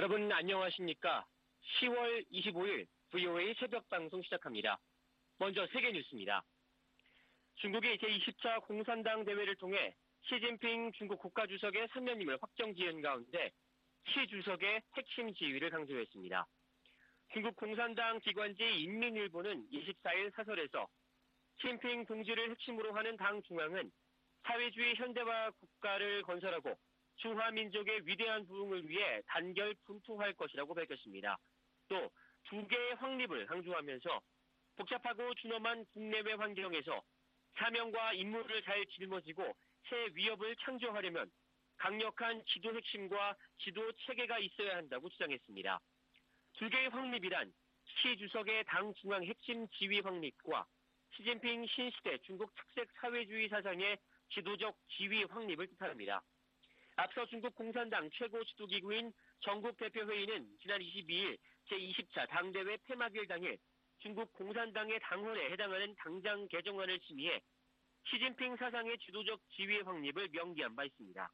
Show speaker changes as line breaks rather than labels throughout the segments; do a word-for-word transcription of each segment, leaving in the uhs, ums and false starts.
여러분 안녕하십니까? 시월 이십오일 브이오에이 새벽 방송 시작합니다. 먼저 세계 뉴스입니다. 중국이 제이십 차 공산당 대회를 통해 시진핑 중국 국가주석의 삼 년임을 확정 지은 가운데 시 주석의 핵심 지위를 강조했습니다. 중국 공산당 기관지 인민일보는 이십사일 사설에서 시진핑 동지를 핵심으로 하는 당 중앙은 사회주의 현대화 국가를 건설하고 중화민족의 위대한 부흥을 위해 단결 분투할 것이라고 밝혔습니다. 또 두 개의 확립을 강조하면서 복잡하고 준엄한 국내외 환경에서 사명과 임무를 잘 짊어지고 새 위협을 창조하려면 강력한 지도 핵심과 지도 체계가 있어야 한다고 주장했습니다. 두 개의 확립이란 시 주석의 당 중앙 핵심 지위 확립과 시진핑 신시대 중국 특색 사회주의 사상의 지도적 지위 확립을 뜻합니다. 앞서 중국 공산당 최고 지도기구인 전국대표회의는 지난 이십이일 제이십 차 당대회 폐막일 당일 중국 공산당의 당헌에 해당하는 당장 개정안을 심의해 시진핑 사상의 지도적 지위 확립을 명기한 바 있습니다.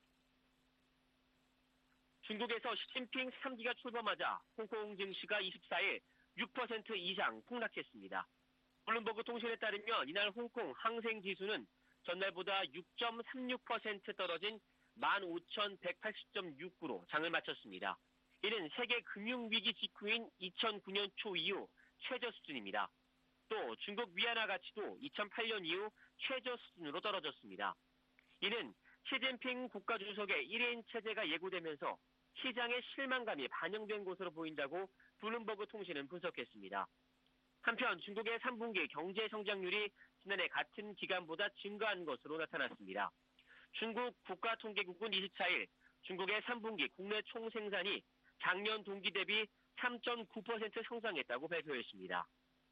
중국에서 시진핑 삼 기가 출범하자 홍콩 증시가 이십사일 육 퍼센트 이상 폭락했습니다. 블룸버그 통신에 따르면 이날 홍콩 항생지수는 전날보다 육 점 삼육 퍼센트 떨어진 만 오천백팔십 점 육구로 장을 마쳤습니다. 이는 세계 금융위기 직후인 이천구년 초 이후 최저 수준입니다. 또 중국 위안화 가치도 이천팔년 이후 최저 수준으로 떨어졌습니다. 이는 시진핑 국가주석의 일인 체제가 예고되면서 시장의 실망감이 반영된 것으로 보인다고 블룸버그 통신은 분석했습니다. 한편 중국의 삼 분기 경제 성장률이 지난해 같은 기간보다 증가한 것으로 나타났습니다. 중국 국가통계국은 이십사일 중국의 삼 분기 국내 총생산이 작년 동기 대비 삼 점 구 퍼센트 성장했다고 발표했습니다.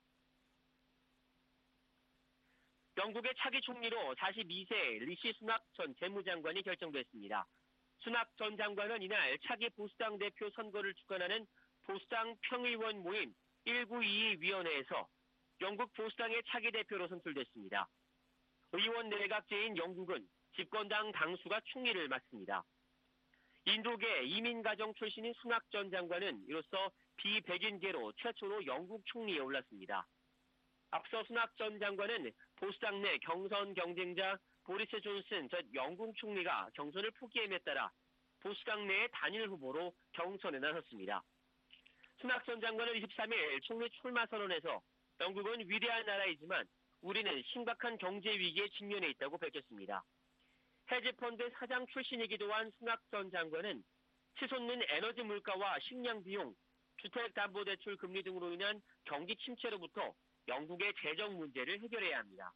영국의 차기 총리로 사십이 세 리시 수낙 전 재무장관이 결정됐습니다. 수낙 전 장관은 이날 차기 보수당 대표 선거를 주관하는 보수당 평의원 모임 천구백이십이 위원회에서 영국 보수당의 차기 대표로 선출됐습니다. 의원 내각제인 영국은 집권당 당수가 총리를 맡습니다. 인도계 이민가정 출신인 수낙 전 장관은 이로써 비백인계로 최초로 영국 총리에 올랐습니다. 앞서 수낙 전 장관은 보수당 내 경선 경쟁자 보리스 존슨 전 영국 총리가 경선을 포기함에 따라 보수당 내의 단일 후보로 경선에 나섰습니다. 수낙 전 장관은 이십삼일 총리 출마 선언에서 영국은 위대한 나라이지만 우리는 심각한 경제 위기에 직면해 있다고 밝혔습니다. 헤지펀드 사장 출신이기도 한 수낙 전 장관은 치솟는 에너지 물가와 식량 비용, 주택담보대출 금리 등으로 인한 경기 침체로부터 영국의 재정 문제를 해결해야 합니다.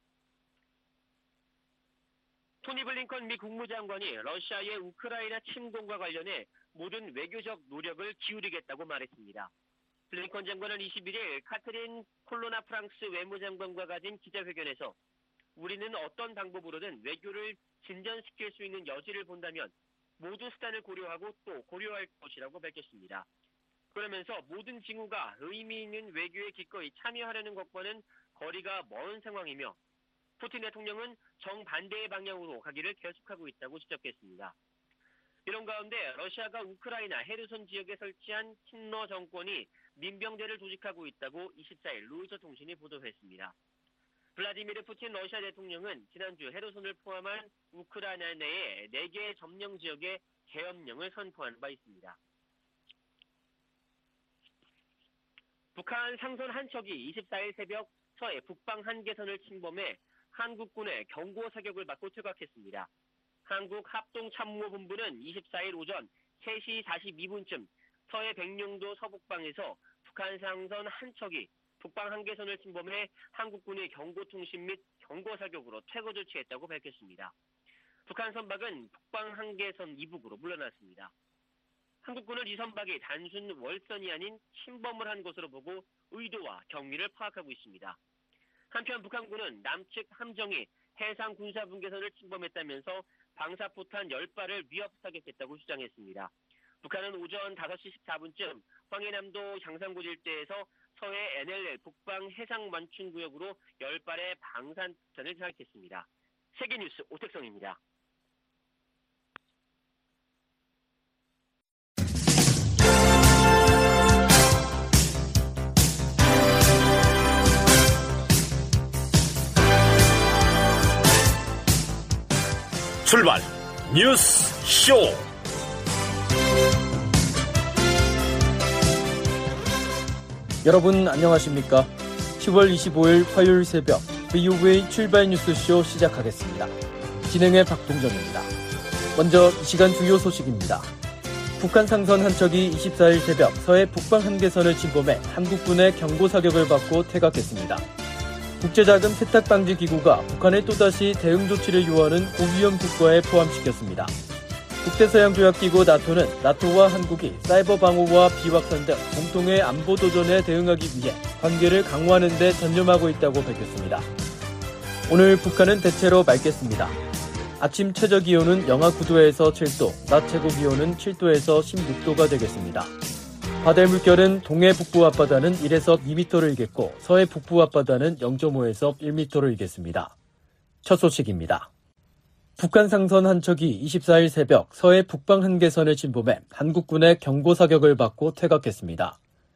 토니 블링컨 미 국무장관이 러시아의 우크라이나 침공과 관련해 모든 외교적 노력을 기울이겠다고 말했습니다. 블링컨 장관은 이십일일 카트린 콜로나 프랑스 외무장관과 가진 기자회견에서 우리는 어떤 방법으로든 외교를 진전시킬 수 있는 여지를 본다면 모두 수단을 고려하고 또 고려할 것이라고 밝혔습니다. 그러면서 모든 징후가 의미 있는 외교에 기꺼이 참여하려는 것과는 거리가 먼 상황이며 푸틴 대통령은 정반대의 방향으로 가기를 계속하고 있다고 지적했습니다. 이런 가운데 러시아가 우크라이나 헤르손 지역에 설치한 친러 정권이 민병대를 조직하고 있다고 이십사일 로이터 통신이 보도했습니다. 블라디미르 푸틴 러시아 대통령은 지난주 헤르손을 포함한 우크라이나 내의 네 개의 점령 지역에 계엄령을 선포한 바 있습니다. 북한 상선 한 척이 이십사일 새벽 서해 북방 한계선을 침범해 한국군의 경고 사격을 받고 퇴각했습니다. 한국합동참모본부는 이십사일 오전 세시 사십이분쯤 서해 백령도 서북방에서 북한 상선 한 척이 북방 한계선을 침범해 한국군의 경고통신 및 경고사격으로 퇴거 조치했다고 밝혔습니다. 북한 선박은 북방 한계선 이북으로 물러났습니다. 한국군은 이 선박이 단순 월선이 아닌 침범을 한 것으로 보고 의도와 경위를 파악하고 있습니다. 한편 북한군은 남측 함정이 해상 군사분계선을 침범했다면서 방사포탄 열 발을 위협 사격했다고 주장했습니다. 북한은 오전 다섯시 십사분쯤 황해남도 향산고지 일대에서 서해 엔엘엘 북방 해상 만충구역으로 열 발의 방산포탄을 사격했습니다. 세계뉴스 오택성입니다.
출발 뉴스 쇼.
여러분 안녕하십니까? 시월 이십오일 화요일 새벽 브이오에이 출발 뉴스쇼 시작하겠습니다. 진행의 박동정입니다. 먼저 이 시간 주요 소식입니다. 북한 상선 한 척이 이십사일 새벽 서해 북방 한계선을 침범해 한국군의 경고 사격을 받고 퇴각했습니다. 국제자금 세탁방지기구가 북한에 또다시 대응 조치를 요하는 고위험 국가에 포함시켰습니다. 국제서양조약기구 나토는 나토와 한국이 사이버 방어와 비확산 등 공통의 안보 도전에 대응하기 위해 관계를 강화하는 데 전념하고 있다고 밝혔습니다. 오늘 북한은 대체로 맑겠습니다. 아침 최저기온은 영하 구도에서 칠도, 낮 최고기온은 칠도에서 십육도가 되겠습니다. 바다의 물결은 동해 북부 앞바다는 일에서 이 미터를 일겠고 서해 북부 앞바다는 영점오에서 일 미터를 일겠습니다. 첫 소식입니다. 북한 상선 한 척이 이십사일 새벽 서해 북방 한계선을 침범해 한국군의 경고 사격을 받고 퇴각했습니다.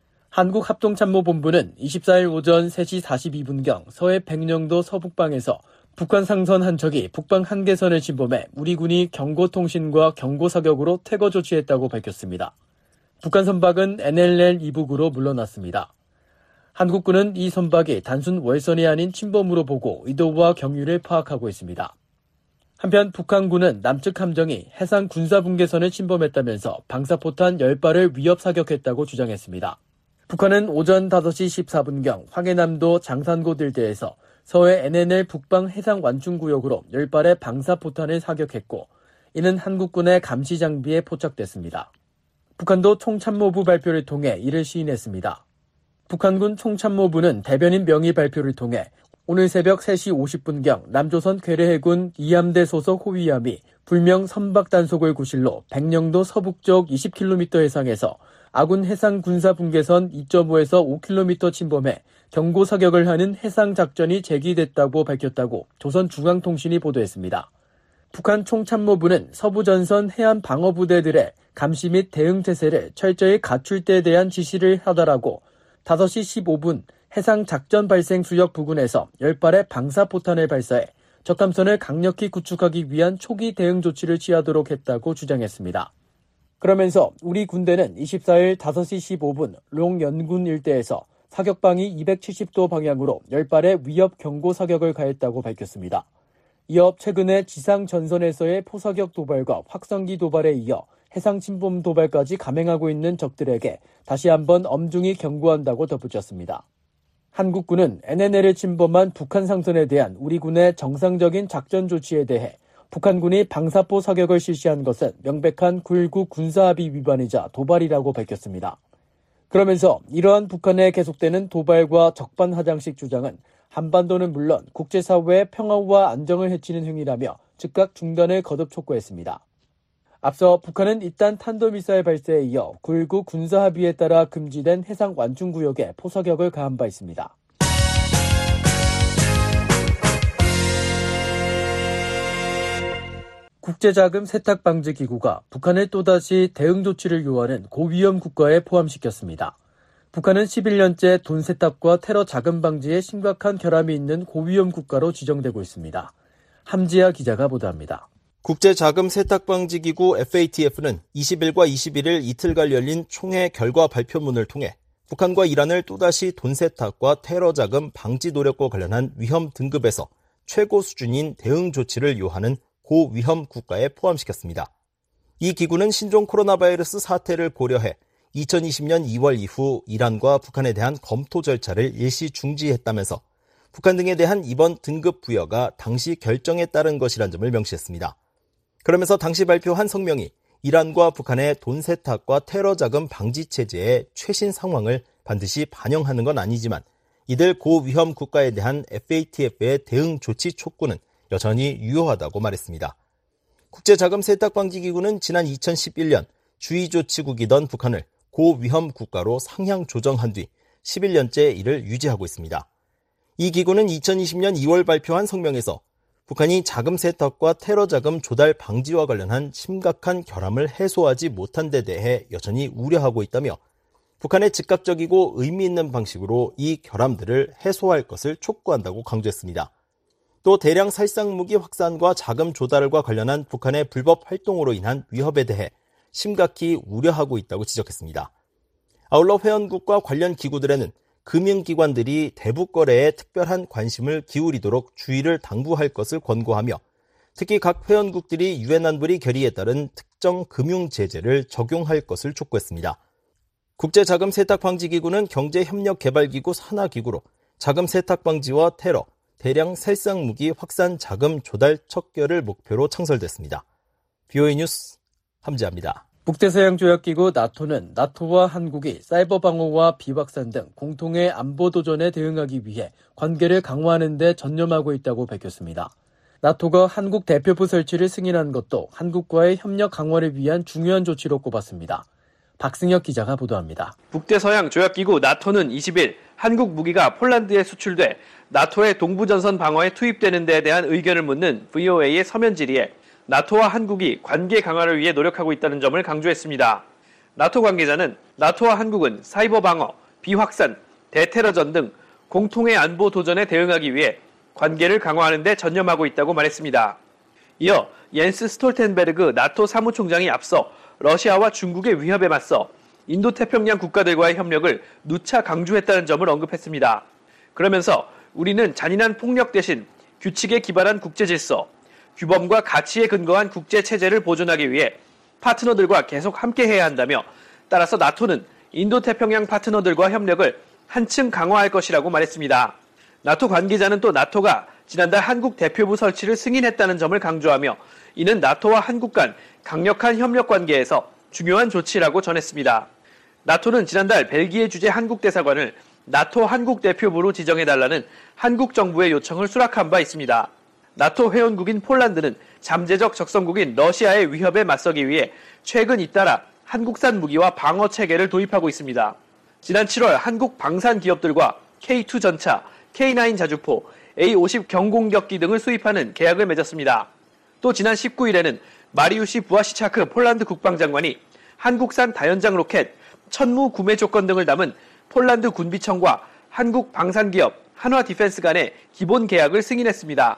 한국합동참모본부는 이십사일 오전 세시 사십이분경 서해 백령도 서북방에서 북한 상선 한 척이 북방 한계선을 침범해 우리 군이 경고통신과 경고사격으로 퇴거 조치했다고 밝혔습니다. 북한 선박은 엔엘엘 이북으로 물러났습니다. 한국군은 이 선박이 단순 월선이 아닌 침범으로 보고 의도와 경위를 파악하고 있습니다. 한편 북한군은 남측 함정이 해상 군사분계선을 침범했다면서 방사포탄 십 발을 위협 사격했다고 주장했습니다. 북한은 오전 다섯시 십사분경 황해남도 장산곶 일대에서 서해 엔엘엘 북방 해상 완충구역으로 십 발의 방사포탄을 사격했고 이는 한국군의 감시 장비에 포착됐습니다. 북한도 총참모부 발표를 통해 이를 시인했습니다. 북한군 총참모부는 대변인 명의 발표를 통해 오늘 새벽 세시 오십분경 남조선 괴뢰해군 이함대 소속 호위함이 불명 선박 단속을 구실로 백령도 서북쪽 이십 킬로미터 해상에서 아군 해상 군사 분계선 이 점오에서 오 킬로미터 침범해 경고 사격을 하는 해상 작전이 제기됐다고 밝혔다고 조선중앙통신이 보도했습니다. 북한 총참모부는 서부전선 해안 방어부대들의 감시 및 대응 태세를 철저히 갖출 때에 대한 지시를 하다라고 다섯시 십오분 해상 작전 발생 수역 부근에서 십 발의 방사포탄을 발사해 적함선을 강력히 구축하기 위한 초기 대응 조치를 취하도록 했다고 주장했습니다. 그러면서 우리 군대는 이십사일 다섯시 십오분 롱연군 일대에서 사격방위 이백칠십도 방향으로 십 발의 위협 경고 사격을 가했다고 밝혔습니다. 이어 최근에 지상 전선에서의 포사격 도발과 확성기 도발에 이어 해상 침범 도발까지 감행하고 있는 적들에게 다시 한번 엄중히 경고한다고 덧붙였습니다. 한국군은 엔엘엘을 침범한 북한 상선에 대한 우리 군의 정상적인 작전 조치에 대해 북한군이 방사포 사격을 실시한 것은 명백한 굴구 군사합의 위반이자 도발이라고 밝혔습니다. 그러면서 이러한 북한의 계속되는 도발과 적반하장식 주장은 한반도는 물론 국제사회의 평화와 안정을 해치는 행위라며 즉각 중단을 거듭 촉구했습니다. 앞서 북한은 이딴 탄도미사일 발사에 이어 굴구 군사합의에 따라 금지된 해상 완충구역에 포사격을 가한 바 있습니다. 국제자금 세탁방지기구가 북한을 또다시 대응 조치를 요하는 고위험 국가에 포함시켰습니다. 북한은 십일년째 돈 세탁과 테러 자금 방지에 심각한 결함이 있는 고위험 국가로 지정되고 있습니다. 함지아 기자가 보도합니다.
국제자금세탁방지기구 에프에이티에프는 이십일과 이십일일 이틀간 열린 총회 결과 발표문을 통해 북한과 이란을 또다시 돈세탁과 테러자금 방지 노력과 관련한 위험 등급에서 최고 수준인 대응 조치를 요하는 고위험 국가에 포함시켰습니다. 이 기구는 신종 코로나 바이러스 사태를 고려해 이천이십년 이월 이후 이란과 북한에 대한 검토 절차를 일시 중지했다면서 북한 등에 대한 이번 등급 부여가 당시 결정에 따른 것이란 점을 명시했습니다. 그러면서 당시 발표한 성명이 이란과 북한의 돈 세탁과 테러 자금 방지 체제의 최신 상황을 반드시 반영하는 건 아니지만 이들 고위험 국가에 대한 에프에이티에프의 대응 조치 촉구는 여전히 유효하다고 말했습니다. 국제자금세탁방지기구는 지난 이천십일년 주의조치국이던 북한을 고위험 국가로 상향 조정한 뒤 십일년째 이를 유지하고 있습니다. 이 기구는 이천이십년 이월 발표한 성명에서 북한이 자금 세탁과 테러 자금 조달 방지와 관련한 심각한 결함을 해소하지 못한 데 대해 여전히 우려하고 있다며 북한의 즉각적이고 의미 있는 방식으로 이 결함들을 해소할 것을 촉구한다고 강조했습니다. 또 대량 살상무기 확산과 자금 조달과 관련한 북한의 불법 활동으로 인한 위협에 대해 심각히 우려하고 있다고 지적했습니다. 아울러 회원국과 관련 기구들에는 금융기관들이 대북 거래에 특별한 관심을 기울이도록 주의를 당부할 것을 권고하며 특히 각 회원국들이 유엔 안보리 결의에 따른 특정 금융 제재를 적용할 것을 촉구했습니다. 국제자금세탁방지기구는 경제협력개발기구 산하기구로 자금 세탁 방지와 테러, 대량 살상무기 확산 자금 조달 척결을 목표로 창설됐습니다. 비오에이 뉴스 함지아입니다.
북대서양조약기구 나토는 나토와 한국이 사이버 방어와 비확산 등 공통의 안보 도전에 대응하기 위해 관계를 강화하는 데 전념하고 있다고 밝혔습니다. 나토가 한국 대표부 설치를 승인한 것도 한국과의 협력 강화를 위한 중요한 조치로 꼽았습니다. 박승혁 기자가 보도합니다.
북대서양 조약기구 나토는 이십 일 한국 무기가 폴란드에 수출돼 나토의 동부전선 방어에 투입되는 데에 대한 의견을 묻는 브이오에이의 서면 질의에 나토와 한국이 관계 강화를 위해 노력하고 있다는 점을 강조했습니다. 나토 관계자는 나토와 한국은 사이버 방어, 비확산, 대테러전 등 공통의 안보 도전에 대응하기 위해 관계를 강화하는 데 전념하고 있다고 말했습니다. 이어 옌스 스톨텐베르그 나토 사무총장이 앞서 러시아와 중국의 위협에 맞서 인도태평양 국가들과의 협력을 누차 강조했다는 점을 언급했습니다. 그러면서 우리는 잔인한 폭력 대신 규칙에 기반한 국제질서, 규범과 가치에 근거한 국제체제를 보존하기 위해 파트너들과 계속 함께해야 한다며 따라서 나토는 인도태평양 파트너들과 협력을 한층 강화할 것이라고 말했습니다. 나토 관계자는 또 나토가 지난달 한국 대표부 설치를 승인했다는 점을 강조하며 이는 나토와 한국 간 강력한 협력 관계에서 중요한 조치라고 전했습니다. 나토는 지난달 벨기에 주재 한국 대사관을 나토 한국 대표부로 지정해달라는 한국 정부의 요청을 수락한 바 있습니다. 나토 회원국인 폴란드는 잠재적 적성국인 러시아의 위협에 맞서기 위해 최근 잇따라 한국산 무기와 방어 체계를 도입하고 있습니다. 지난 칠월 한국 방산 기업들과 케이 투 전차, 케이 나인 자주포, 에이 오십 경공격기 등을 수입하는 계약을 맺었습니다. 또 지난 십구 일에는 마리우시 부아시차크 폴란드 국방장관이 한국산 다연장 로켓, 천무 구매 조건 등을 담은 폴란드 군비청과 한국 방산기업 한화 디펜스 간의 기본 계약을 승인했습니다.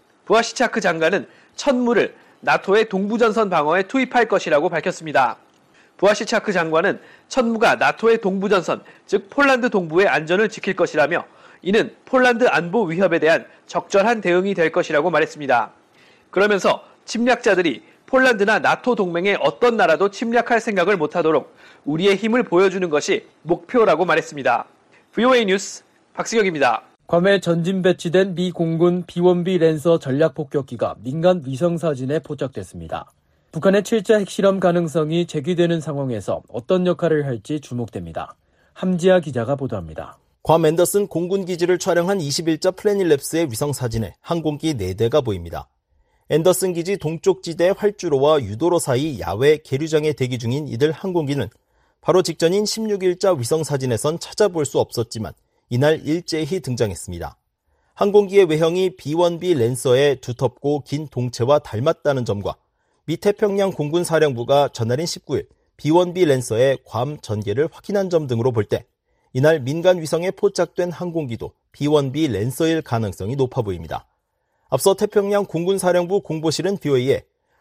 부아시차크 장관은 천무를 나토의 동부전선 방어에 투입할 것이라고 밝혔습니다. 부아시차크 장관은 천무가 나토의 동부전선, 즉 폴란드 동부의 안전을 지킬 것이라며 이는 폴란드 안보 위협에 대한 적절한 대응이 될 것이라고 말했습니다. 그러면서 침략자들이 폴란드나 나토 동맹의 어떤 나라도 침략할 생각을 못하도록 우리의 힘을 보여주는 것이 목표라고 말했습니다. 브이오에이 뉴스 박승혁입니다.
괌에 전진 배치된 미 공군 비 원 비 랜서 전략폭격기가 민간 위성사진에 포착됐습니다. 북한의 칠 차 핵실험 가능성이 제기되는 상황에서 어떤 역할을 할지 주목됩니다. 함지아 기자가 보도합니다.
괌 앤더슨 공군기지를 촬영한 이십일 자 플래닛랩스의 위성사진에 항공기 네 대가 보입니다. 앤더슨 기지 동쪽 지대 활주로와 유도로 사이 야외 계류장에 대기 중인 이들 항공기는 바로 직전인 십육 일자 위성사진에선 찾아볼 수 없었지만 이날 일제히 등장했습니다. 항공기의 외형이 비 원 비 랜서의 두텁고 긴 동체와 닮았다는 점과 미 태평양 공군사령부가 전날인 십구 일 비 원 비 랜서의 괌 전개를 확인한 점 등으로 볼 때 이날 민간 위성에 포착된 항공기도 비 원 비 랜서일 가능성이 높아 보입니다. 앞서 태평양 공군사령부 공보실은 비오에이에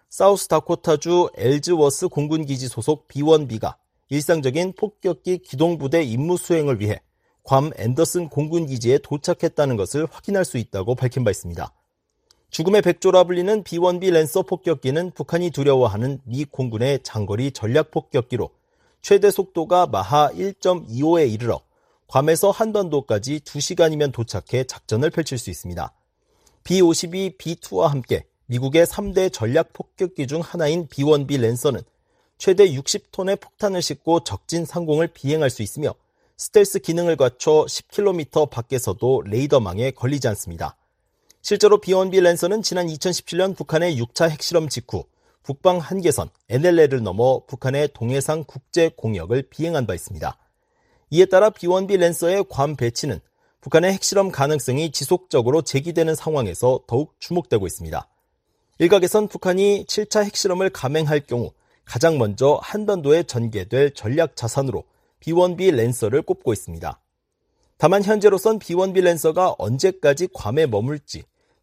사우스다코타주 엘즈워스 공군기지 소속 비 원 비가 일상적인 폭격기 기동부대 임무 수행을 위해 괌 앤더슨 공군기지에 도착했다는 것을 확인할 수 있다고 밝힌 바 있습니다. 죽음의 백조라 불리는 비 원 비 랜서 폭격기는 북한이 두려워하는 미 공군의 장거리 전략폭격기로 최대 속도가 마하 일 점 이오에 이르러 괌에서 한반도까지 두 시간이면 도착해 작전을 펼칠 수 있습니다. 비 오십이 비 투와 함께 미국의 삼 대 전략폭격기 중 하나인 비 원 비 랜서는 최대 육십 톤의 폭탄을 싣고 적진 상공을 비행할 수 있으며 스텔스 기능을 갖춰 십 킬로미터 밖에서도 레이더망에 걸리지 않습니다. 실제로 비 원 비 랜서는 지난 이천십칠 년 북한의 육 차 핵실험 직후 북방 한계선 엔 엘 엘을 넘어 북한의 동해상 국제 공역을 비행한 바 있습니다. 이에 따라 비 원 비 랜서의 괌 배치는 북한의 핵실험 가능성이 지속적으로 제기되는 상황에서 더욱 주목되고 있습니다. 일각에선 북한이 칠 차 핵실험을 감행할 경우 가장 먼저 한반도에 전개될 전략 자산으로 비 원 비 랜서를 꼽고 있습니다. 다만 현재로선 비 원 비 랜서가 언제까지 괌에 머물지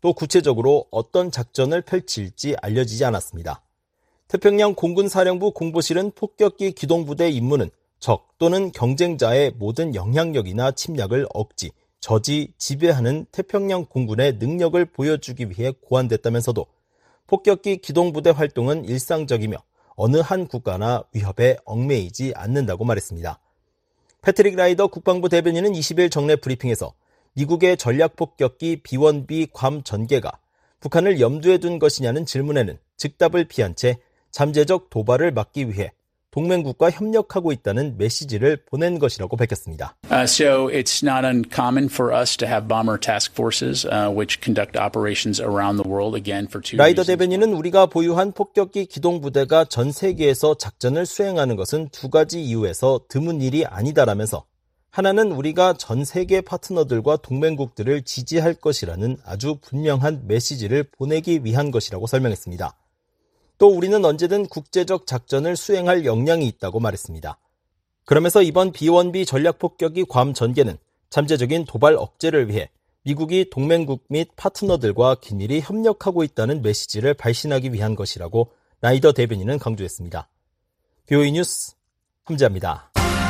또 구체적으로 어떤 작전을 펼칠지 알려지지 않았습니다. 태평양 공군사령부 공보실은 폭격기 기동부대 임무는 적 또는 경쟁자의 모든 영향력이나 침략을 억지, 저지, 지배하는 태평양 공군의 능력을 보여주기 위해 고안됐다면서도 폭격기 기동부대 활동은 일상적이며 어느 한 국가나 위협에 얽매이지 않는다고 말했습니다. 패트릭 라이더 국방부 대변인은 이십 일 정례 브리핑에서 미국의 전략폭격기 비 원 비 괌 전개가 북한을 염두에 둔 것이냐는 질문에는 즉답을 피한 채 잠재적 도발을 막기 위해 동맹국과 협력하고 있다는 메시지를 보낸 것이라고 밝혔습니다.
Uh, so it's not uncommon for us to have bomber task forces uh, which conduct operations around the world again for two
라이더
reasons.
대변인은 우리가 보유한 폭격기 기동부대가 전 세계에서 작전을 수행하는 것은 두 가지 이유에서 드문 일이 아니다라면서 하나는 우리가 전 세계 파트너들과 동맹국들을 지지할 것이라는 아주 분명한 메시지를 보내기 위한 것이라고 설명했습니다. 또 우리는 언제든 국제적 작전을 수행할 역량이 있다고 말했습니다. 그러면서 이번 비 원 비 전략폭격기 괌 전개는 잠재적인 도발 억제를 위해 미국이 동맹국 및 파트너들과 긴밀히 협력하고 있다는 메시지를 발신하기 위한 것이라고 라이더 대변인은 강조했습니다. 비오이 뉴스 함재합니다.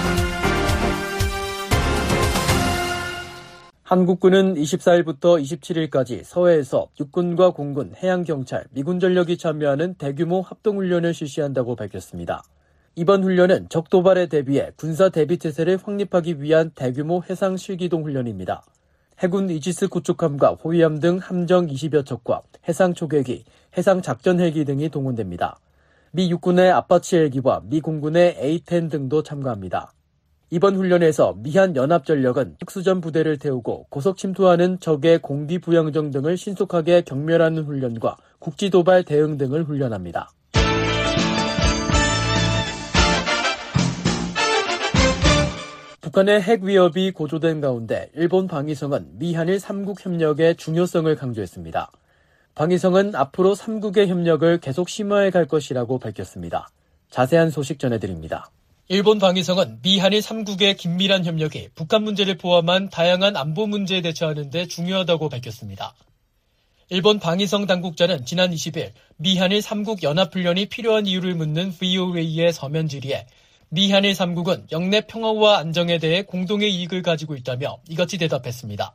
한국군은 이십사 일부터 이십칠 일까지 서해에서 육군과 공군, 해양경찰, 미군 전력이 참여하는 대규모 합동훈련을 실시한다고 밝혔습니다. 이번 훈련은 적 도발에 대비해 군사 대비태세를 확립하기 위한 대규모 해상 실기동 훈련입니다. 해군 이지스 구축함과 호위함 등 함정 이십여 척과 해상 초계기, 해상 작전 헬기 등이 동원됩니다. 미 육군의 아파치 헬기와 미 공군의 에이 텐 등도 참가합니다. 이번 훈련에서 미한 연합전력은 특수전 부대를 태우고 고속 침투하는 적의 공기 부양정 등을 신속하게 경멸하는 훈련과 국지도발 대응 등을 훈련합니다. 북한의 핵 위협이 고조된 가운데 일본 방위성은 미한일 삼국 협력의 중요성을 강조했습니다. 방위성은 앞으로 삼국의 협력을 계속 심화해 갈 것이라고 밝혔습니다. 자세한 소식 전해드립니다. 일본 방위성은 미한일 삼국의 긴밀한 협력이 북한 문제를 포함한 다양한 안보 문제에 대처하는 데 중요하다고 밝혔습니다. 일본 방위성 당국자는 지난 이십 일 미한일 삼국 연합훈련이 필요한 이유를 묻는 브이오에이의 서면 질의에 미한일 삼국은 영내 평화와 안정에 대해 공동의 이익을 가지고 있다며 이같이 대답했습니다.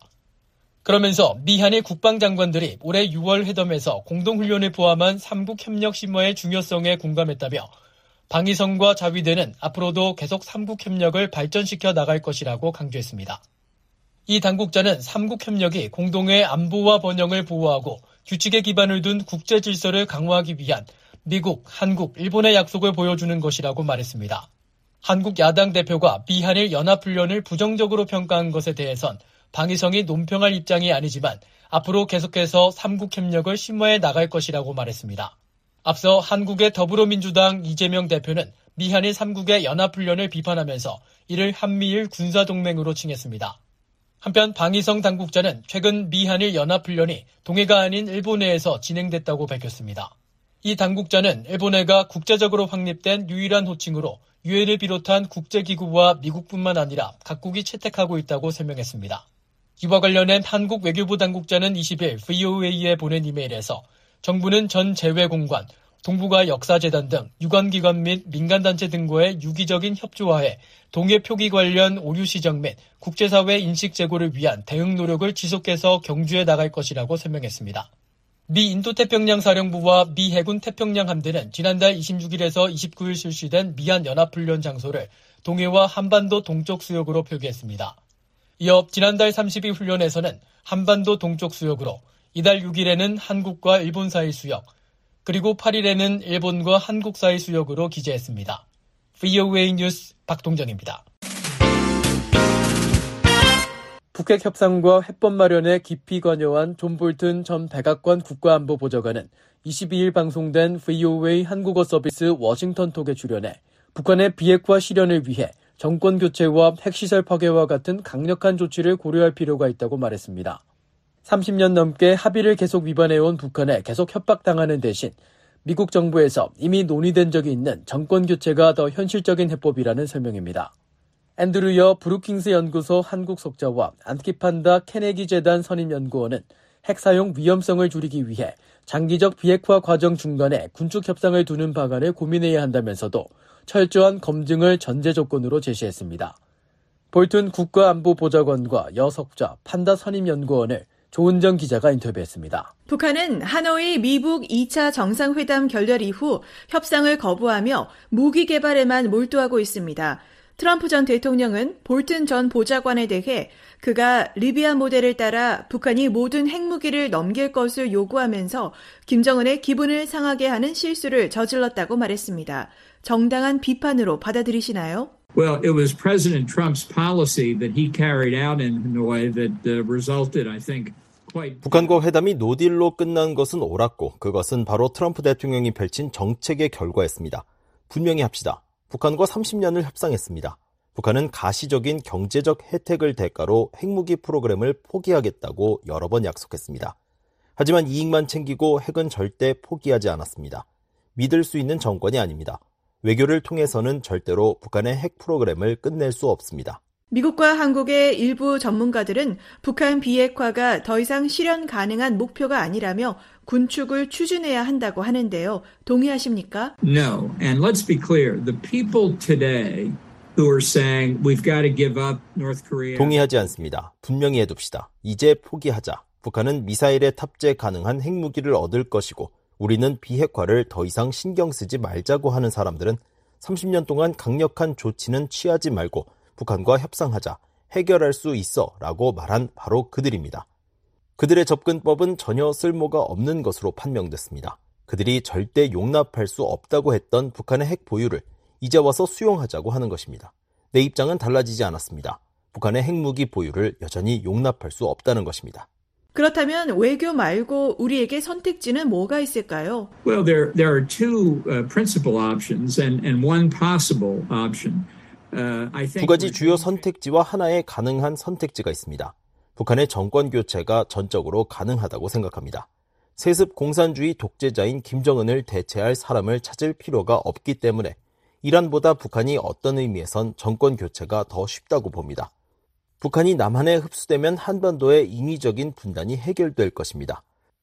그러면서 미한일 국방장관들이 올해 유월 회담에서 공동훈련을 포함한 삼국 협력 심화의 중요성에 공감했다며 방위성과 자위대는 앞으로도 계속 삼국 협력을 발전시켜 나갈 것이라고 강조했습니다. 이 당국자는 삼국 협력이 공동의 안보와 번영을 보호하고 규칙에 기반을 둔 국제 질서를 강화하기 위한 미국, 한국, 일본의 약속을 보여주는 것이라고 말했습니다. 한국 야당 대표가 미한일 연합훈련을 부정적으로 평가한 것에 대해선 방위성이 논평할 입장이 아니지만 앞으로 계속해서 삼국 협력을 심화해 나갈 것이라고 말했습니다. 앞서 한국의 더불어민주당 이재명 대표는 미한일 삼국의 연합훈련을 비판하면서 이를 한미일 군사동맹으로 칭했습니다. 한편 방위성 당국자는 최근 미한일 연합훈련이 동해가 아닌 일본해에서 진행됐다고 밝혔습니다. 이 당국자는 일본해가 국제적으로 확립된 유일한 호칭으로 유엔을 비롯한 국제기구와 미국뿐만 아니라 각국이 채택하고 있다고 설명했습니다. 이와 관련해 한국 외교부 당국자는 이십 일 브이오에이에 보낸 이메일에서 정부는 전 재외공관, 동북아 역사재단 등 유관기관 및 민간단체 등과의 유기적인 협조하에 동해 표기 관련 오류 시정 및 국제사회 인식 제고를 위한 대응 노력을 지속해서 경주해 나갈 것이라고 설명했습니다. 미 인도태평양 사령부와 미 해군 태평양 함대는 지난달 이십육 일에서 이십구 일 실시된 미한 연합훈련 장소를 동해와 한반도 동쪽 수역으로 표기했습니다. 이어 지난달 삼십 일 훈련에서는 한반도 동쪽 수역으로, 이달 육 일에는 한국과 일본 사이 수역, 그리고 팔 일에는 일본과 한국 사이 수역으로 기재했습니다. 브이오에이 뉴스 박동정입니다. 북핵 협상과 해법 마련에 깊이 관여한 존 볼튼 전 백악관 국가안보보좌관은 이십이 일 방송된 브이오에이 한국어 서비스 워싱턴톡에 출연해 북한의 비핵화 실현을 위해 정권 교체와 핵시설 파괴와 같은 강력한 조치를 고려할 필요가 있다고 말했습니다. 삼십 년 넘게 합의를 계속 위반해온 북한에 계속 협박당하는 대신 미국 정부에서 이미 논의된 적이 있는 정권 교체가 더 현실적인 해법이라는 설명입니다. 앤드류 여 브루킹스 연구소 한국 석자와 안키판다 케네기 재단 선임 연구원은 핵 사용 위험성을 줄이기 위해 장기적 비핵화 과정 중간에 군축 협상을 두는 방안을 고민해야 한다면서도 철저한 검증을 전제 조건으로 제시했습니다. 볼튼 국가안보보좌관과 여석좌 판다 선임연구원을 조은정 기자가 인터뷰했습니다.
북한은 하노이 미북 이 차 정상회담 결렬 이후 협상을 거부하며 무기 개발에만 몰두하고 있습니다. 트럼프 전 대통령은 볼튼 전 보좌관에 대해 그가 리비아 모델을 따라 북한이 모든 핵무기를 넘길 것을 요구하면서 김정은의 기분을 상하게 하는 실수를 저질렀다고 말했습니다. 정당한 비판으로 받아들이시나요?
Well, it was President Trump's policy that he carried out in Hanoi that uh, resulted, I think, quite...
북한과 회담이 노딜로 끝난 것은 옳았고 그것은 바로 트럼프 대통령이 펼친 정책의 결과였습니다. 분명히 합시다. 북한과 삼십 년을 협상했습니다. 북한은 가시적인 경제적 혜택을 대가로 핵무기 프로그램을 포기하겠다고 여러 번 약속했습니다. 하지만 이익만 챙기고 핵은 절대 포기하지 않았습니다. 믿을 수 있는 정권이 아닙니다. 외교를 통해서는 절대로 북한의 핵 프로그램을 끝낼 수 없습니다.
미국과 한국의 일부 전문가들은 북한 비핵화가 더 이상 실현 가능한 목표가 아니라며 군축을 추진해야 한다고 하는데요. 동의하십니까?
No. And let's be clear. The people today who are saying we've got to give up North Korea.
동의하지 않습니다. 분명히 해둡시다. 이제 포기하자. 북한은 미사일에 탑재 가능한 핵무기를 얻을 것이고 우리는 비핵화를 더 이상 신경 쓰지 말자고 하는 사람들은 삼십 년 동안 강력한 조치는 취하지 말고 북한과 협상하자, 해결할 수 있어 라고 말한 바로 그들입니다. 그들의 접근법은 전혀 쓸모가 없는 것으로 판명됐습니다. 그들이 절대 용납할 수 없다고 했던 북한의 핵 보유를 이제 와서 수용하자고 하는 것입니다. 내 입장은 달라지지 않았습니다. 북한의 핵무기 보유를 여전히 용납할 수 없다는 것입니다.
그렇다면 외교 말고 우리에게 선택지는 뭐가 있을까요?
Well, there there are two uh, principal options and and one possible option. Uh, I think
두 가지 주요 선택지와 하나의 가능한 선택지가 있습니다. 북한의 정권 교체가 전적으로 가능하다고 생각합니다. 세습 공산주의 독재자인 김정은을 대체할 사람을 찾을 필요가 없기 때문에 이란보다 북한이 어떤 의미에선 정권 교체가 더 쉽다고 봅니다. 북한이 남한에 흡수되면 한반도의 인위적인 분단이 해결될 것입니다.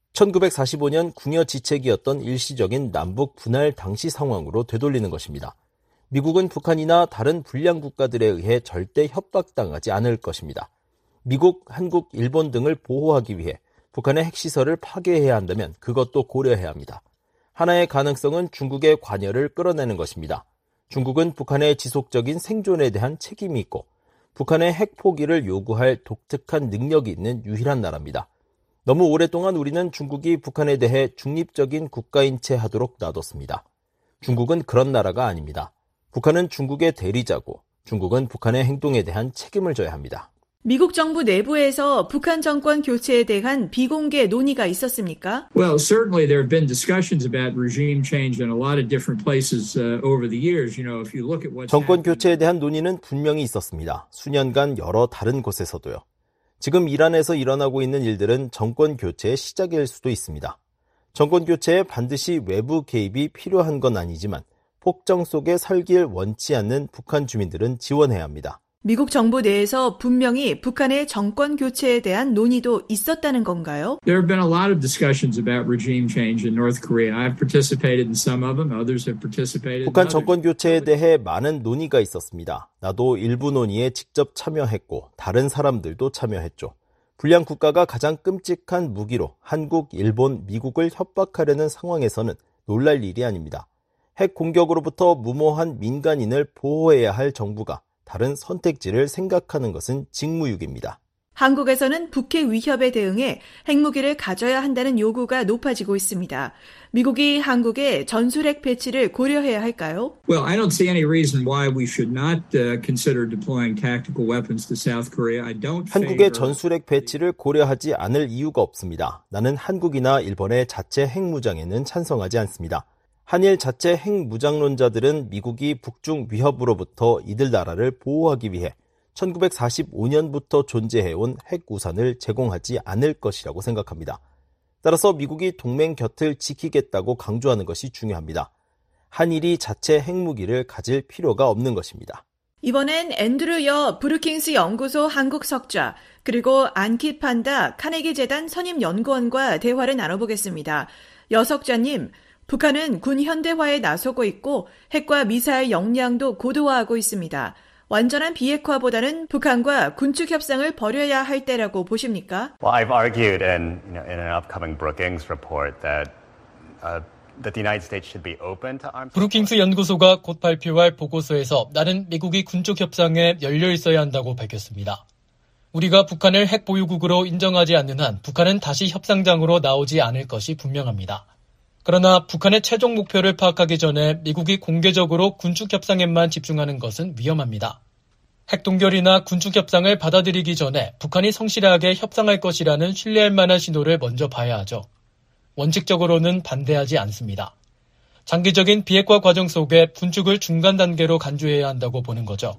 천구백사십오 년 궁여지책이었던 일시적인 남북 분할 당시 상황으로 되돌리는 것입니다. 미국은 북한이나 다른 불량 국가들에 의해 절대 협박당하지 않을 것입니다. 미국, 한국, 일본 등을 보호하기 위해 북한의 핵시설을 파괴해야 한다면 그것도 고려해야 합니다. 하나의 가능성은 중국의 관여를 끌어내는 것입니다. 중국은 북한의 지속적인 생존에 대한 책임이 있고 북한의 핵 포기를 요구할 독특한 능력이 있는 유일한 나라입니다. 너무 오랫동안 우리는 중국이 북한에 대해 중립적인 국가인 채 하도록 놔뒀습니다. 중국은 그런 나라가 아닙니다. 북한은 중국의 대리자고 중국은 북한의 행동에 대한 책임을 져야 합니다.
미국 정부 내부에서 북한 정권 교체에 대한 비공개 논의가 있었습니까?
Well, certainly there have been discussions about regime change in a lot of different places uh, over the years. You know, if you look at what's
정권
happened.
교체에 대한 논의는 분명히 있었습니다. 수년간 여러 다른 곳에서도요. 지금 이란에서 일어나고 있는 일들은 정권 교체의 시작일 수도 있습니다. 정권 교체에 반드시 외부 개입이 필요한 건 아니지만 폭정 속에 살길 원치 않는 북한 주민들은 지원해야 합니다.
미국 정부 내에서 분명히 북한의 정권 교체에 대한 논의도 있었다는 건가요?
There have been a lot of discussions about regime change in North Korea. I've participated in some of them. Others have participated in
북한
others.
정권 교체에 대해 많은 논의가 있었습니다. 나도 일부 논의에 직접 참여했고 다른 사람들도 참여했죠. 불량 국가가 가장 끔찍한 무기로 한국, 일본, 미국을 협박하려는 상황에서는 놀랄 일이 아닙니다. 핵 공격으로부터 무모한 민간인을 보호해야 할 정부가 다른 선택지를 생각하는 것은 직무유기입니다.
한국에서는 북핵 위협에 대응해 핵무기를 가져야 한다는 요구가 높아지고 있습니다. 미국이 한국의 전술핵 배치를 고려해야 할까요?
Well, I don't see any reason why we should not uh, consider deploying tactical weapons to South Korea. I don't
한국의
favor...
전술핵 배치를 고려하지 않을 이유가 없습니다. 나는 한국이나 일본의 자체 핵무장에는 찬성하지 않습니다. 한일 자체 핵무장론자들은 미국이 북중 위협으로부터 이들 나라를 보호하기 위해 천구백사십오 년부터 존재해온 핵우산을 제공하지 않을 것이라고 생각합니다. 따라서 미국이 동맹 곁을 지키겠다고 강조하는 것이 중요합니다. 한일이 자체 핵무기를 가질 필요가 없는 것입니다.
이번엔 앤드류 여 브루킹스 연구소 한국 석좌 그리고 안킷 판다 카네기 재단 선임 연구원과 대화를 나눠보겠습니다. 여 석좌님, 북한은 군 현대화에 나서고 있고 핵과 미사일 역량도 고도화하고 있습니다. 완전한 비핵화보다는 북한과 군축 협상을 벌여야 할 때라고 보십니까?
Well, I've argued in, you know, in an upcoming Brookings report that uh, that the United States should be open to arms.
브루킹스 연구소가 곧 발표할 보고서에서 나는 미국이 군축 협상에 열려 있어야 한다고 밝혔습니다. 우리가 북한을 핵 보유국으로 인정하지 않는 한 북한은 다시 협상장으로 나오지 않을 것이 분명합니다. 그러나 북한의 최종 목표를 파악하기 전에 미국이 공개적으로 군축 협상에만 집중하는 것은 위험합니다. 핵 동결이나 군축 협상을 받아들이기 전에 북한이 성실하게 협상할 것이라는 신뢰할 만한 신호를 먼저 봐야 하죠. 원칙적으로는 반대하지 않습니다. 장기적인 비핵화 과정 속에 군축을 중간 단계로 간주해야 한다고 보는 거죠.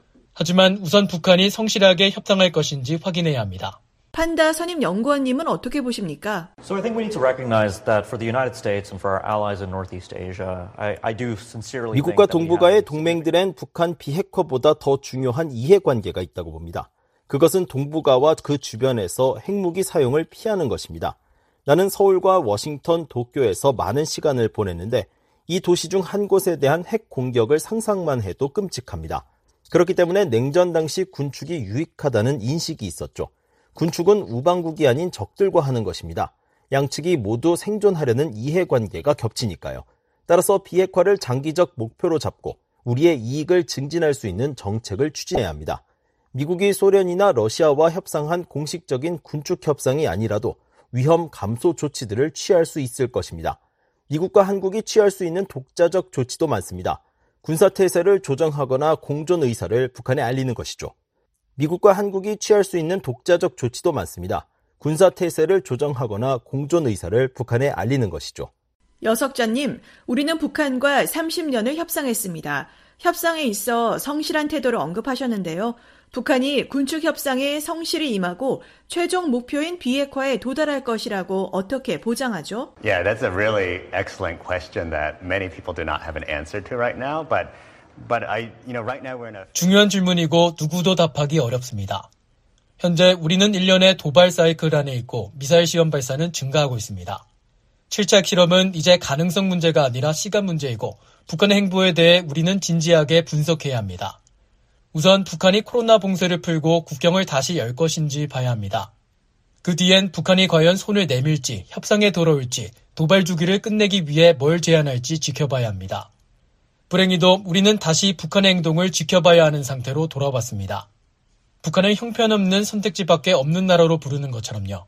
하지만 우선 북한이 성실하게 협상할 것인지 확인해야 합니다.
판다 선임 연구원님은 어떻게 보십니까?
So I think we need to recognize that for the United States and for our allies in Northeast Asia, I, I do sincerely
미국과
think that we
동북아의
have...
동맹들엔 북한 비핵화보다 더 중요한 이해관계가 있다고 봅니다. 그것은 동북아와 그 주변에서 핵무기 사용을 피하는 것입니다. 나는 서울과 워싱턴, 도쿄에서 많은 시간을 보냈는데 이 도시 중 한 곳에 대한 핵 공격을 상상만 해도 끔찍합니다. 그렇기 때문에 냉전 당시 군축이 유익하다는 인식이 있었죠. 군축은 우방국이 아닌 적들과 하는 것입니다. 양측이 모두 생존하려는 이해관계가 겹치니까요. 따라서 비핵화를 장기적 목표로 잡고 우리의 이익을 증진할 수 있는 정책을 추진해야 합니다. 미국이 소련이나 러시아와 협상한 공식적인 군축 협상이 아니라도 위험 감소 조치들을 취할 수 있을 것입니다. 미국과 한국이 취할 수 있는 독자적 조치도 많습니다. 군사태세를 조정하거나 공존 의사를 북한에 알리는 것이죠. 미국과 한국이 취할 수 있는 독자적 조치도 많습니다. 군사태세를 조정하거나 공존 의사를 북한에 알리는 것이죠.
여석자님, 우리는 북한과 삼십 년을 협상했습니다. 협상에 있어 성실한 태도를 언급하셨는데요. 북한이 군축 협상에 성실히 임하고 최종 목표인 비핵화에 도달할 것이라고 어떻게 보장하죠?
Yeah, that's a really excellent question that many people do not have an answer to right now, but but I, you know, right now we're in a
중요한 질문이고 누구도 답하기 어렵습니다. 현재 우리는 일 년의 도발 사이클 안에 있고 미사일 시험 발사는 증가하고 있습니다. 칠 차 핵실험은 이제 가능성 문제가 아니라 시간 문제이고 북한의 행보에 대해 우리는 진지하게 분석해야 합니다. 우선 북한이 코로나 봉쇄를 풀고 국경을 다시 열 것인지 봐야 합니다. 그 뒤엔 북한이 과연 손을 내밀지, 협상에 돌아올지, 도발 주기를 끝내기 위해 뭘 제안할지 지켜봐야 합니다. 불행히도 우리는 다시 북한의 행동을 지켜봐야 하는 상태로 돌아왔습니다. 북한을 형편없는 선택지밖에 없는 나라로 부르는 것처럼요.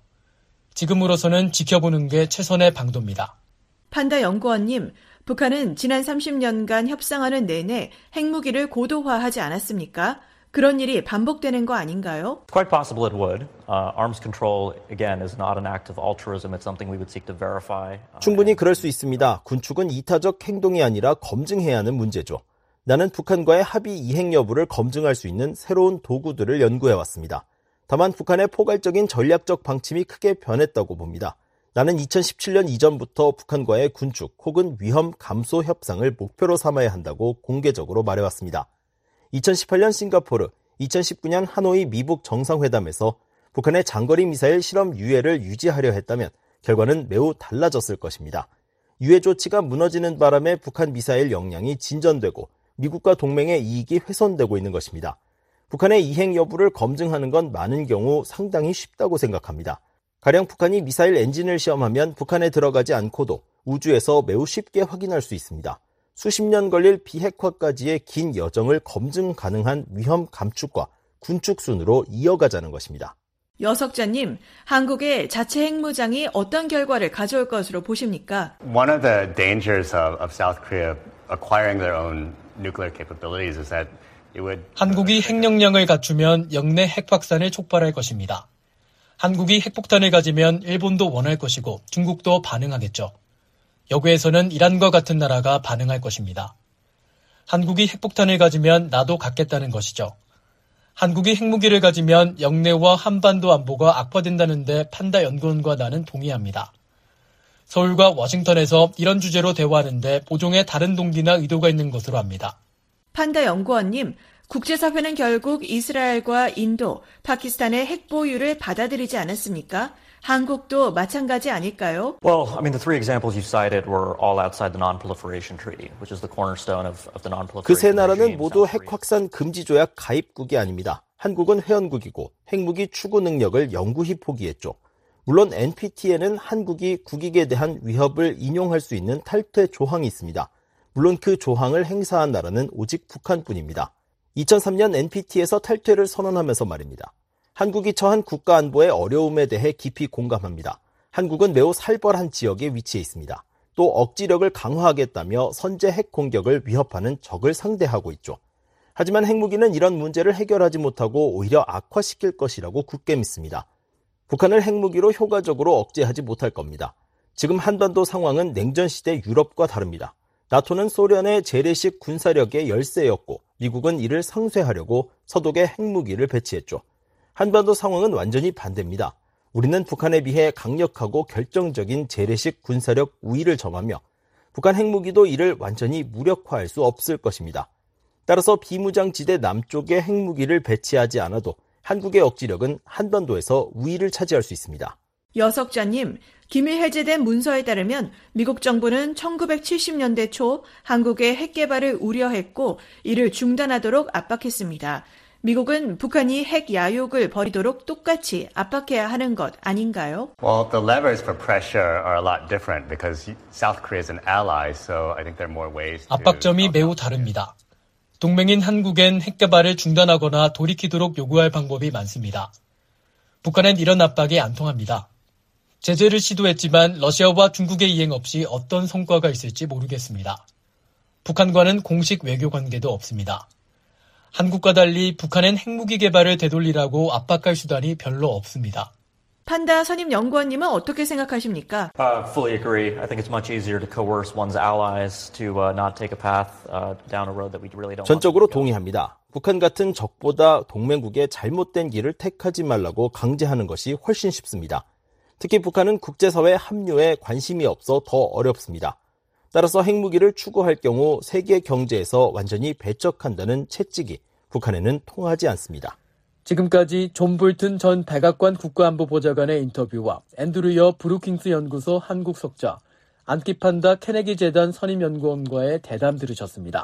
지금으로서는 지켜보는 게 최선의 방도입니다.
판다 연구원님, 북한은 지난 삼십 년간 협상하는 내내 핵무기를 고도화하지 않았습니까? 그런 일이 반복되는 거 아닌가요?
It's quite possible it would. Uh, arms control, again, is not an act of altruism. It's something we would seek to verify.
충분히 그럴 수 있습니다. 군축은 이타적 행동이 아니라 검증해야 하는 문제죠. 나는 북한과의 합의 이행 여부를 검증할 수 있는 새로운 도구들을 연구해왔습니다. 다만 북한의 포괄적인 전략적 방침이 크게 변했다고 봅니다. 나는 이천십칠 년 이전부터 북한과의 군축 혹은 위험 감소 협상을 목표로 삼아야 한다고 공개적으로 말해왔습니다. 이천십팔 년 싱가포르, 이천십구 년 하노이 미북 정상회담에서 북한의 장거리 미사일 실험 유예를 유지하려 했다면 결과는 매우 달라졌을 것입니다. 유예 조치가 무너지는 바람에 북한 미사일 역량이 진전되고 미국과 동맹의 이익이 훼손되고 있는 것입니다. 북한의 이행 여부를 검증하는 건 많은 경우 상당히 쉽다고 생각합니다. 가령 북한이 미사일 엔진을 시험하면 북한에 들어가지 않고도 우주에서 매우 쉽게 확인할 수 있습니다. 수십 년 걸릴 비핵화까지의 긴 여정을 검증 가능한 위험 감축과 군축 순으로 이어가자는 것입니다.
여석자님, 한국의 자체 핵무장이 어떤 결과를 가져올 것으로 보십니까?
One of the dangers of, of South Korea acquiring their own nuclear capabilities is that it would
한국이 핵 역량을 갖추면 영내 핵 확산을 촉발할 것입니다. 한국이 핵폭탄을 가지면 일본도 원할 것이고 중국도 반응하겠죠. 여기에서는 이란과 같은 나라가 반응할 것입니다. 한국이 핵폭탄을 가지면 나도 갖겠다는 것이죠. 한국이 핵무기를 가지면 영내와 한반도 안보가 악화된다는데 판다 연구원과 나는 동의합니다. 서울과 워싱턴에서 이런 주제로 대화하는데 보종의 다른 동기나 의도가 있는 것으로 압니다.
판다 연구원님, 국제사회는 결국 이스라엘과 인도, 파키스탄의 핵 보유를 받아들이지 않았습니까? 한국도 마찬가지 아닐까요?
Well, I mean, the three examples you cited were all outside the Non-Proliferation Treaty, which is the cornerstone of, of the non-proliferation
그 세 나라는
regime,
모두
South
핵
Korea.
확산 금지 조약 가입국이 아닙니다. 한국은 회원국이고 핵무기 추구 능력을 영구히 포기했죠. 물론 엔피티에는 한국이 국익에 대한 위협을 인용할 수 있는 탈퇴 조항이 있습니다. 물론 그 조항을 행사한 나라는 오직 북한뿐입니다. 이천삼 년 엔피티에서 탈퇴를 선언하면서 말입니다. 한국이 처한 국가안보의 어려움에 대해 깊이 공감합니다. 한국은 매우 살벌한 지역에 위치해 있습니다. 또 억지력을 강화하겠다며 선제 핵 공격을 위협하는 적을 상대하고 있죠. 하지만 핵무기는 이런 문제를 해결하지 못하고 오히려 악화시킬 것이라고 굳게 믿습니다. 북한을 핵무기로 효과적으로 억제하지 못할 겁니다. 지금 한반도 상황은 냉전시대 유럽과 다릅니다. 나토는 소련의 재래식 군사력의 열세였고 미국은 이를 상쇄하려고 서독에 핵무기를 배치했죠. 한반도 상황은 완전히 반대입니다. 우리는 북한에 비해 강력하고 결정적인 재래식 군사력 우위를 점하며 북한 핵무기도 이를 완전히 무력화할 수 없을 것입니다. 따라서 비무장지대 남쪽에 핵무기를 배치하지 않아도 한국의 억지력은 한반도에서 우위를 차지할 수 있습니다.
여석자님, 기밀 해제된 문서에 따르면 미국 정부는 천구백칠십 년대 초 한국의 핵 개발을 우려했고 이를 중단하도록 압박했습니다. 미국은 북한이 핵 야욕을 벌이도록 똑같이 압박해야 하는 것 아닌가요?
Well, the levers for pressure are a lot different because South Korea is an ally, so I think there are more ways to...
압박점이 매우 다릅니다. 동맹인 한국엔 핵 개발을 중단하거나 돌이키도록 요구할 방법이 많습니다. 북한은 이런 압박이 안 통합니다. 제재를 시도했지만 러시아와 중국의 이행 없이 어떤 성과가 있을지 모르겠습니다. 북한과는 공식 외교 관계도 없습니다. 한국과 달리 북한은 핵무기 개발을 되돌리라고 압박할 수단이 별로 없습니다.
판다 선임 연구원님은 어떻게 생각하십니까?
Uh, fully agree. I think it's much easier to coerce one's allies to uh, not take a path uh, down a road that we really don't want.
전적으로 동의합니다. 북한 같은 적보다 동맹국의 잘못된 길을 택하지 말라고 강제하는 것이 훨씬 쉽습니다. 특히 북한은 국제사회 합류에 관심이 없어 더 어렵습니다. 따라서 핵무기를 추구할 경우 세계 경제에서 완전히 배척한다는 채찍이 북한에는 통하지 않습니다.
지금까지 존 볼튼 전 백악관 국가안보보좌관의 인터뷰와 앤드루여 브루킹스 연구소 한국 석좌, 안키판다 케네디 재단 선임연구원과의 대담 들으셨습니다.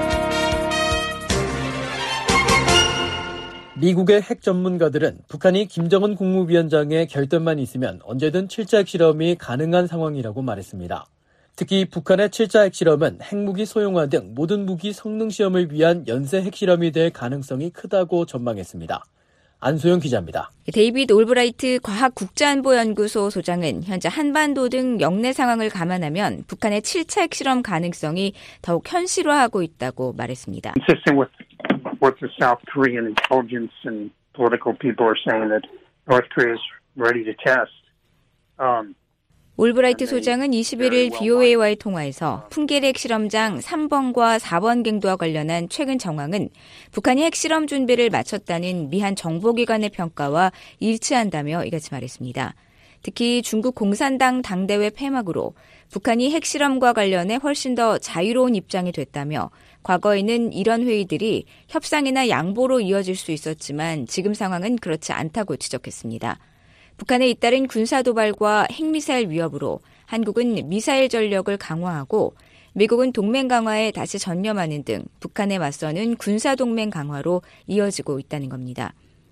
미국의 핵 전문가들은 북한이 김정은 국무위원장의 결단만 있으면 언제든 칠 차 핵실험이 가능한 상황이라고 말했습니다. 특히 북한의 칠 차 핵실험은 핵무기 소형화 등 모든 무기 성능 시험을 위한 연쇄 핵실험이 될 가능성이 크다고 전망했습니다. 안소영 기자입니다.
데이비드 올브라이트 과학국제안보연구소 소장은 현재 한반도 등 영내 상황을 감안하면 북한의 칠 차 핵실험 가능성이 더욱 현실화하고 있다고 말했습니다.
Consistent with what the South Korean intelligence and political people are saying that North Korea is ready to test. Um,
올브라이트 소장은 이십일 일 브이오에이와의 통화에서 풍계리 핵실험장 삼 번과 사 번 갱도와 관련한 최근 정황은 북한이 핵실험 준비를 마쳤다는 미한 정보기관의 평가와 일치한다며 이같이 말했습니다. 특히 중국 공산당 당대회 폐막으로 북한이 핵실험과 관련해 훨씬 더 자유로운 입장이 됐다며 과거에는 이런 회의들이 협상이나 양보로 이어질 수 있었지만 지금 상황은 그렇지 않다고 지적했습니다. 북한에 잇따른 군사도발과 핵미사일 위협으로 한국은 미사일 전력을 강화하고 미국은 동맹 강화에 다시 전념하는 등 북한에 맞서는 군사동맹 강화로 이어지고 있다는 겁니다.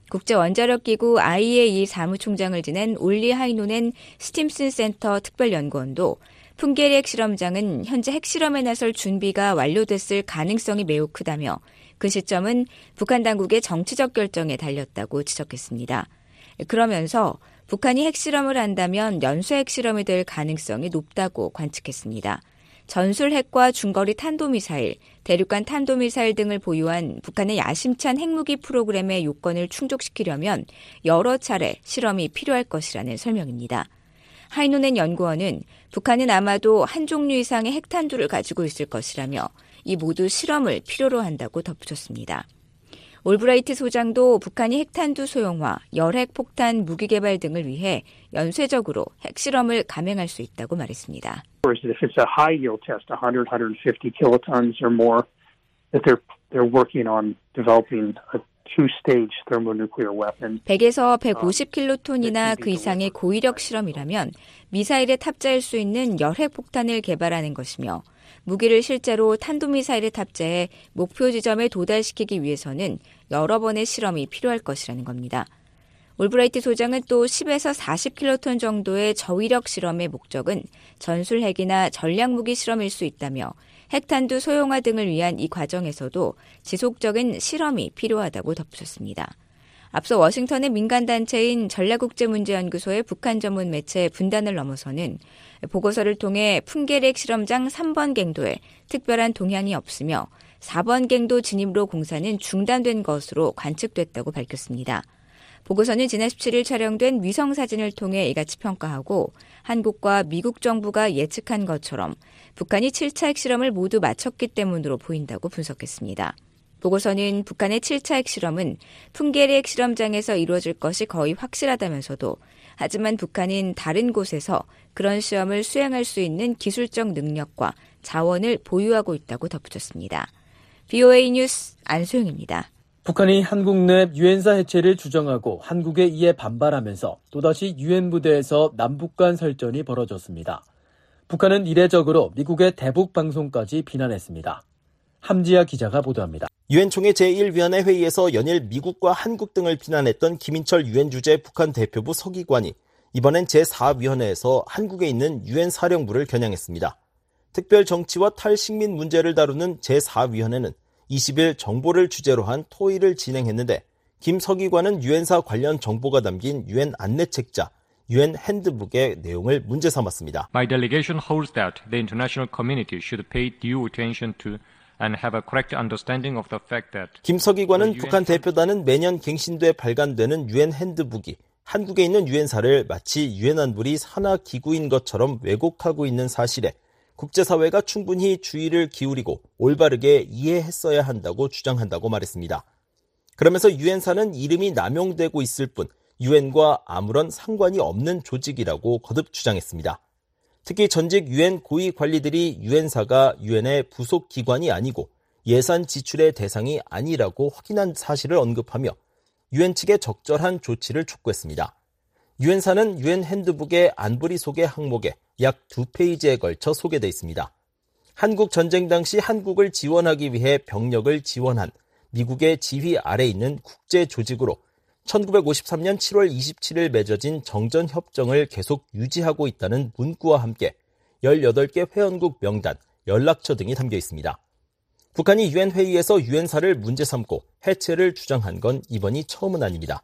국제원자력기구 아이에이이에이 사무총장을 지낸 올리 하이노넨 스팀슨 센터 특별연구원도 풍계리 핵실험장은 현재 핵실험에 나설 준비가 완료됐을 가능성이 매우 크다며 그 시점은 북한 당국의 정치적 결정에 달렸다고 지적했습니다. 그러면서 북한이 핵실험을 한다면 연쇄 핵실험이 될 가능성이 높다고 관측했습니다. 전술핵과 중거리 탄도미사일, 대륙간 탄도미사일 등을 보유한 북한의 야심찬 핵무기 프로그램의 요건을 충족시키려면 여러 차례 실험이 필요할 것이라는 설명입니다. 하이노넨 연구원은 북한은 아마도 한 종류 이상의 핵탄두를 가지고 있을 것이라며 이 모두 실험을 필요로 한다고 덧붙였습니다. 올브라이트 소장도 북한이 핵탄두 소형화, 열핵 폭탄 무기 개발 등을 위해 연쇄적으로 핵실험을 감행할 수 있다고 말했습니다.
If it's a high yield test, one hundred, one hundred fifty kilotons or more, that they're they're working on developing a two-stage thermonuclear weapon.
백에서 백오십 킬로톤이나 그 이상의 고위력 실험이라면 미사일에 탑재할 수 있는 열핵 폭탄을 개발하는 것이며 무기를 실제로 탄도미사일에 탑재해 목표 지점에 도달시키기 위해서는 여러 번의 실험이 필요할 것이라는 겁니다. 올브라이트 소장은 또 십에서 사십 킬로톤 정도의 저위력 실험의 목적은 전술 핵이나 전략무기 실험일 수 있다며 핵탄두 소형화 등을 위한 이 과정에서도 지속적인 실험이 필요하다고 덧붙였습니다. 앞서 워싱턴의 민간단체인 전략국제문제연구소의 북한 전문 매체 분단을 넘어서는 보고서를 통해 풍계리 실험장 삼 번 갱도에 특별한 동향이 없으며 사 번 갱도 진입로 공사는 중단된 것으로 관측됐다고 밝혔습니다. 보고서는 지난 십칠 일 촬영된 위성사진을 통해 이같이 평가하고 한국과 미국 정부가 예측한 것처럼 북한이 칠 차 핵실험을 모두 마쳤기 때문으로 보인다고 분석했습니다. 보고서는 북한의 칠 차 핵실험은 풍계리 핵실험장에서 이루어질 것이 거의 확실하다면서도 하지만 북한은 다른 곳에서 그런 시험을 수행할 수 있는 기술적 능력과 자원을 보유하고 있다고 덧붙였습니다. 브이오에이 뉴스 안소영입니다.
북한이 한국 내 유엔사 해체를 주장하고 한국에 이에 반발하면서 또다시 유엔 부대에서 남북 간 설전이 벌어졌습니다. 북한은 이례적으로 미국의 대북 방송까지 비난했습니다. 함지아 기자가 보도합니다.
유엔 총회 제일 위원회 회의에서 연일 미국과 한국 등을 비난했던 김인철 유엔 주재 북한 대표부 서기관이 이번엔 제사 위원회에서 한국에 있는 유엔 사령부를 겨냥했습니다. 특별 정치와 탈식민 문제를 다루는 제사 위원회는 이십 일 정보를 주제로 한 토의를 진행했는데 김 서기관은 유엔사 관련 정보가 담긴 유엔 안내책자, 유엔 핸드북의 내용을 문제 삼았습니다.
My delegation holds that the international community should pay due attention to and have a correct understanding of the fact that
김 서기관은 북한 대표단은 매년 갱신돼 발간되는 유엔 핸드북이 한국에 있는 유엔사를 마치 유엔 안보리 산하 기구인 것처럼 왜곡하고 있는 사실에 국제사회가 충분히 주의를 기울이고 올바르게 이해했어야 한다고 주장한다고 말했습니다. 그러면서 유엔사는 이름이 남용되고 있을 뿐 유엔과 아무런 상관이 없는 조직이라고 거듭 주장했습니다. 특히 전직 유엔 고위 관리들이 유엔사가 유엔의 부속 기관이 아니고 예산 지출의 대상이 아니라고 확인한 사실을 언급하며 유엔 측의 적절한 조치를 촉구했습니다. 유엔사는 유엔 핸드북의 안보리 소개 항목에 약 두 페이지에 걸쳐 소개되어 있습니다. 한국 전쟁 당시 한국을 지원하기 위해 병력을 지원한 미국의 지휘 아래 있는 국제 조직으로 천구백오십삼 년 칠월 이십칠일 맺어진 정전협정을 계속 유지하고 있다는 문구와 함께 열여덟 개 회원국 명단, 연락처 등이 담겨 있습니다. 북한이 유엔 회의에서 유엔사를 문제 삼고 해체를 주장한 건 이번이 처음은 아닙니다.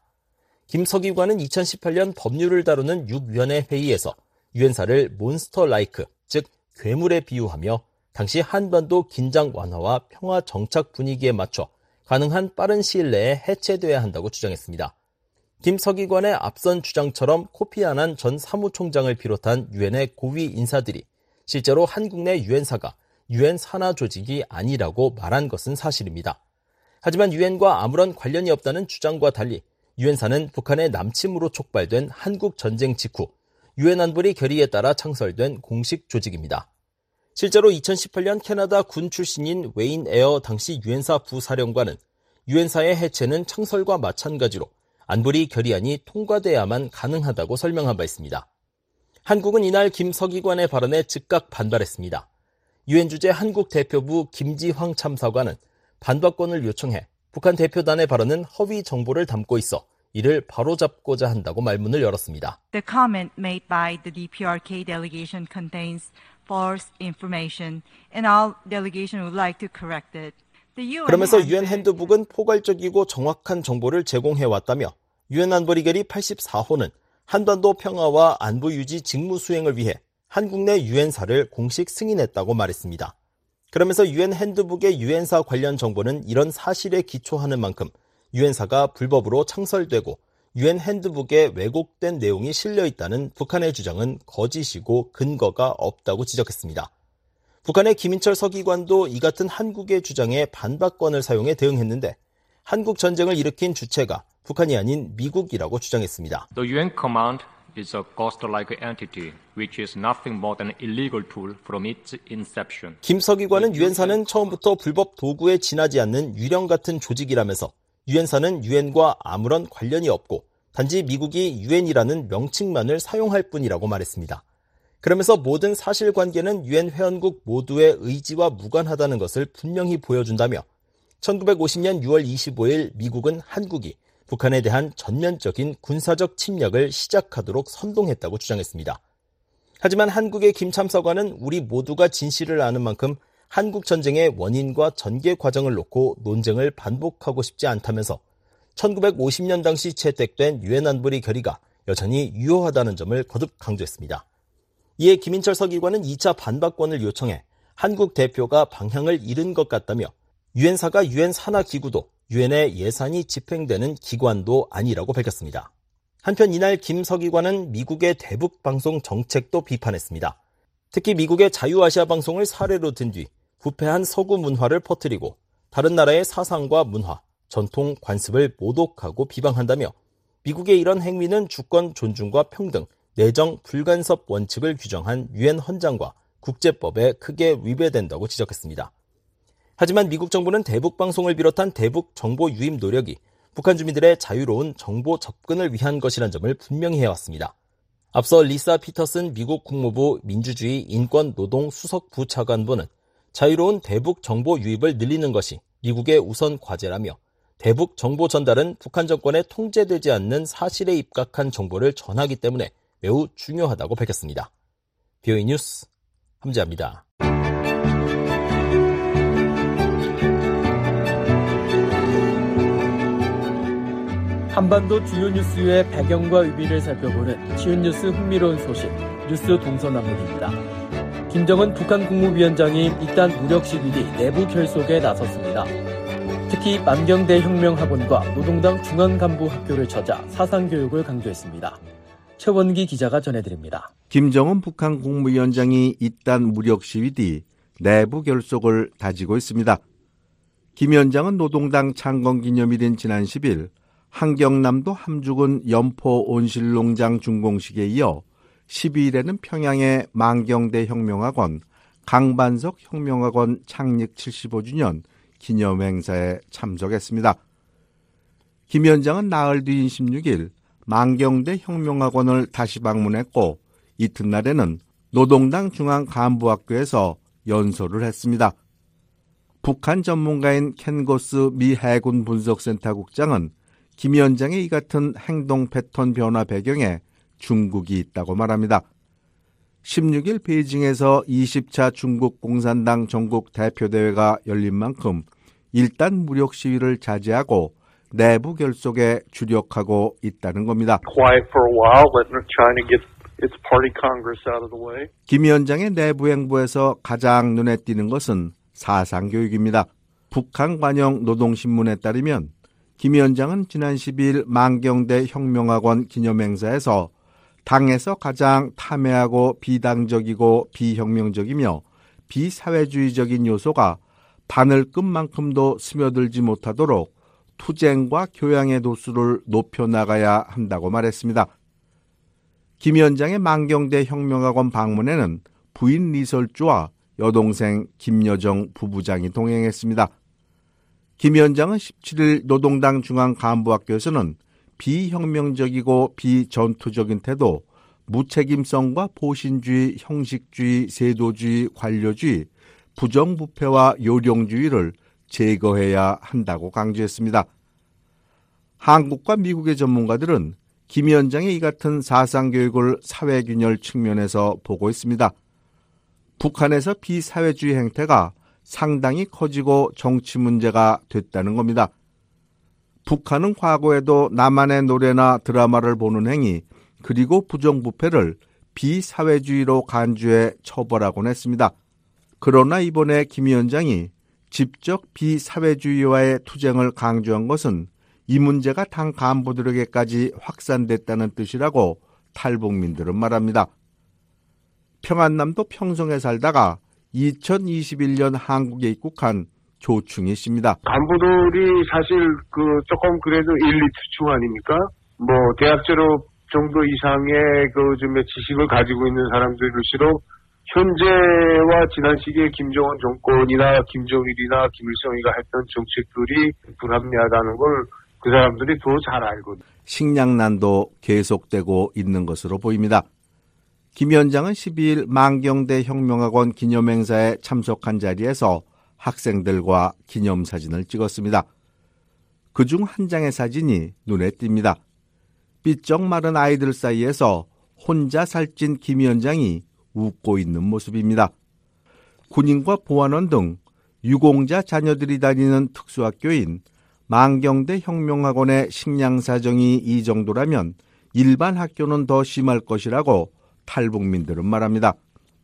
김 서기관은 이천십팔 년 법률을 다루는 육 위원회 회의에서 유엔사를 몬스터 라이크, 즉 괴물에 비유하며 당시 한반도 긴장 완화와 평화 정착 분위기에 맞춰 가능한 빠른 시일 내에 해체돼야 한다고 주장했습니다. 김 서기관의 앞선 주장처럼 코피 아난 전 사무총장을 비롯한 유엔의 고위 인사들이 실제로 한국 내 유엔사가 유엔 산하 조직이 아니라고 말한 것은 사실입니다. 하지만 유엔과 아무런 관련이 없다는 주장과 달리 유엔사는 북한의 남침으로 촉발된 한국 전쟁 직후 유엔 안보리 결의에 따라 창설된 공식 조직입니다. 실제로 이천십팔 년 캐나다 군 출신인 웨인 에어 당시 유엔사 부사령관은 유엔사의 해체는 창설과 마찬가지로 안보리 결의안이 통과돼야만 가능하다고 설명한 바 있습니다. 한국은 이날 김 서기관의 발언에 즉각 반발했습니다. 유엔 주재 한국 대표부 김지황 참사관은 반박권을 요청해 북한 대표단의 발언은 허위 정보를 담고 있어 이를 바로잡고자 한다고 말문을 열었습니다.
The comment made by the 디피아르케이 delegation contains false information and our delegation would like to correct it.
그러면서 유엔 핸드북은 포괄적이고 정확한 정보를 제공해왔다며 유엔 안보리 결의 팔십사 호는 한반도 평화와 안보 유지 직무 수행을 위해 한국 내 유엔사를 공식 승인했다고 말했습니다. 그러면서 유엔 핸드북의 유엔사 관련 정보는 이런 사실에 기초하는 만큼 유엔사가 불법으로 창설되고 유엔 핸드북에 왜곡된 내용이 실려 있다는 북한의 주장은 거짓이고 근거가 없다고 지적했습니다. 북한의 김인철 서기관도 이 같은 한국의 주장에 반박권을 사용해 대응했는데 한국 전쟁을 일으킨 주체가 북한이 아닌 미국이라고 주장했습니다.
The U N command is a ghost-like entity, which is nothing more than an illegal tool from its inception.
김서기관은 유엔사는 처음부터 불법 도구에 지나지 않는 유령 같은 조직이라면서 유엔사는 유엔과 아무런 관련이 없고 단지 미국이 유엔이라는 명칭만을 사용할 뿐이라고 말했습니다. 그러면서 모든 사실관계는 유엔 회원국 모두의 의지와 무관하다는 것을 분명히 보여준다며 천구백오십 년 유월 이십오일 미국은 한국이 북한에 대한 전면적인 군사적 침략을 시작하도록 선동했다고 주장했습니다. 하지만 한국의 김 참사관은 우리 모두가 진실을 아는 만큼 한국 전쟁의 원인과 전개 과정을 놓고 논쟁을 반복하고 싶지 않다면서 천구백오십 년 당시 채택된 유엔 안보리 결의가 여전히 유효하다는 점을 거듭 강조했습니다. 이에 김인철 서기관은 이 차 반박권을 요청해 한국 대표가 방향을 잃은 것 같다며 유엔사가 유엔 산하 기구도 유엔의 예산이 집행되는 기관도 아니라고 밝혔습니다. 한편 이날 김 서기관은 미국의 대북 방송 정책도 비판했습니다. 특히 미국의 자유아시아 방송을 사례로 든 뒤 부패한 서구 문화를 퍼뜨리고 다른 나라의 사상과 문화, 전통, 관습을 모독하고 비방한다며 미국의 이런 행위는 주권 존중과 평등, 내정 불간섭 원칙을 규정한 유엔 헌장과 국제법에 크게 위배된다고 지적했습니다. 하지만 미국 정부는 대북 방송을 비롯한 대북 정보 유입 노력이 북한 주민들의 자유로운 정보 접근을 위한 것이란 점을 분명히 해왔습니다. 앞서 리사 피터슨 미국 국무부 민주주의 인권 노동 수석 부차관보는 자유로운 대북 정보 유입을 늘리는 것이 미국의 우선 과제라며 대북 정보 전달은 북한 정권에 통제되지 않는 사실에 입각한 정보를 전하기 때문에 매우 중요하다고 밝혔습니다. 비오이 뉴스 함재합니다.
한반도 주요 뉴스의 배경과 의미를 살펴보는 쉬운 뉴스 흥미로운 소식, 뉴스 동서남북입니다. 김정은 북한 국무위원장이 이딴 무력 시위 뒤 내부 결속에 나섰습니다. 특히 만경대 혁명학원과 노동당 중앙간부학교를 찾아 사상교육을 강조했습니다. 최원기 기자가 전해드립니다.
김정은 북한 국무위원장이 이딴 무력 시위 뒤 내부 결속을 다지고 있습니다. 김 위원장은 노동당 창건기념일인 지난 십일 한경남도 함주군 연포 온실농장 준공식에 이어 십이일에는 평양의 만경대 혁명학원, 강반석 혁명학원 창립 칠십오 주년 기념행사에 참석했습니다. 김 위원장은 나흘 뒤인 십육일 만경대 혁명학원을 다시 방문했고 이튿날에는 노동당 중앙간부학교에서 연설을 했습니다. 북한 전문가인 켄고스 미 해군 분석센터 국장은 김 위원장의 이 같은 행동 패턴 변화 배경에 중국이 있다고 말합니다. 십육일 베이징에서 이십 차 중국 공산당 전국 대표대회가 열린 만큼 일단 무력 시위를 자제하고 내부 결속에 주력하고 있다는 겁니다. 김 위원장의 내부 행보에서 가장 눈에 띄는 것은 사상교육입니다. 북한 관영 노동신문에 따르면 김 위원장은 지난 십이일 만경대 혁명학원 기념행사에서 당에서 가장 탐해하고 비당적이고 비혁명적이며 비사회주의적인 요소가 바늘끝만큼도 스며들지 못하도록 투쟁과 교양의 도수를 높여나가야 한다고 말했습니다. 김 위원장의 만경대 혁명학원 방문에는 부인 리설주와 여동생 김여정 부부장이 동행했습니다. 김 위원장은 십칠일 노동당 중앙간부학교에서는 비혁명적이고 비전투적인 태도, 무책임성과 보신주의, 형식주의, 세도주의, 관료주의, 부정부패와 요령주의를 제거해야 한다고 강조했습니다. 한국과 미국의 전문가들은 김 위원장의 이 같은 사상교육을 사회균열 측면에서 보고 있습니다. 북한에서 비사회주의 행태가 상당히 커지고 정치 문제가 됐다는 겁니다. 북한은 과거에도 남한의 노래나 드라마를 보는 행위, 그리고 부정부패를 비사회주의로 간주해 처벌하곤 했습니다. 그러나 이번에 김 위원장이 직접 비사회주의와의 투쟁을 강조한 것은 이 문제가 당 간부들에게까지 확산됐다는 뜻이라고 탈북민들은 말합니다. 평안남도 평성에 살다가 이천이십일년 한국에 입국한 조충희 씨입니다.
간부들이 사실 그 조금 그래도 엘리트층 아닙니까? 뭐 대학 졸업 정도 이상의 그 좀 지식을 가지고 있는 사람들일수록 현재와 지난 시기에 김정은 정권이나 김정일이나 김일성이가 했던 정책들이 불합리하다는 걸 그 사람들이 더 잘 알거든요.
식량난도 계속되고 있는 것으로 보입니다. 김 위원장은 십이일 만경대 혁명학원 기념행사에 참석한 자리에서 학생들과 기념사진을 찍었습니다. 그중 한 장의 사진이 눈에 띕니다. 삐쩍 마른 아이들 사이에서 혼자 살찐 김 위원장이 웃고 있는 모습입니다. 군인과 보안원 등 유공자 자녀들이 다니는 특수학교인 만경대 혁명학원의 식량사정이 이 정도라면 일반 학교는 더 심할 것이라고 탈북민들은 말합니다.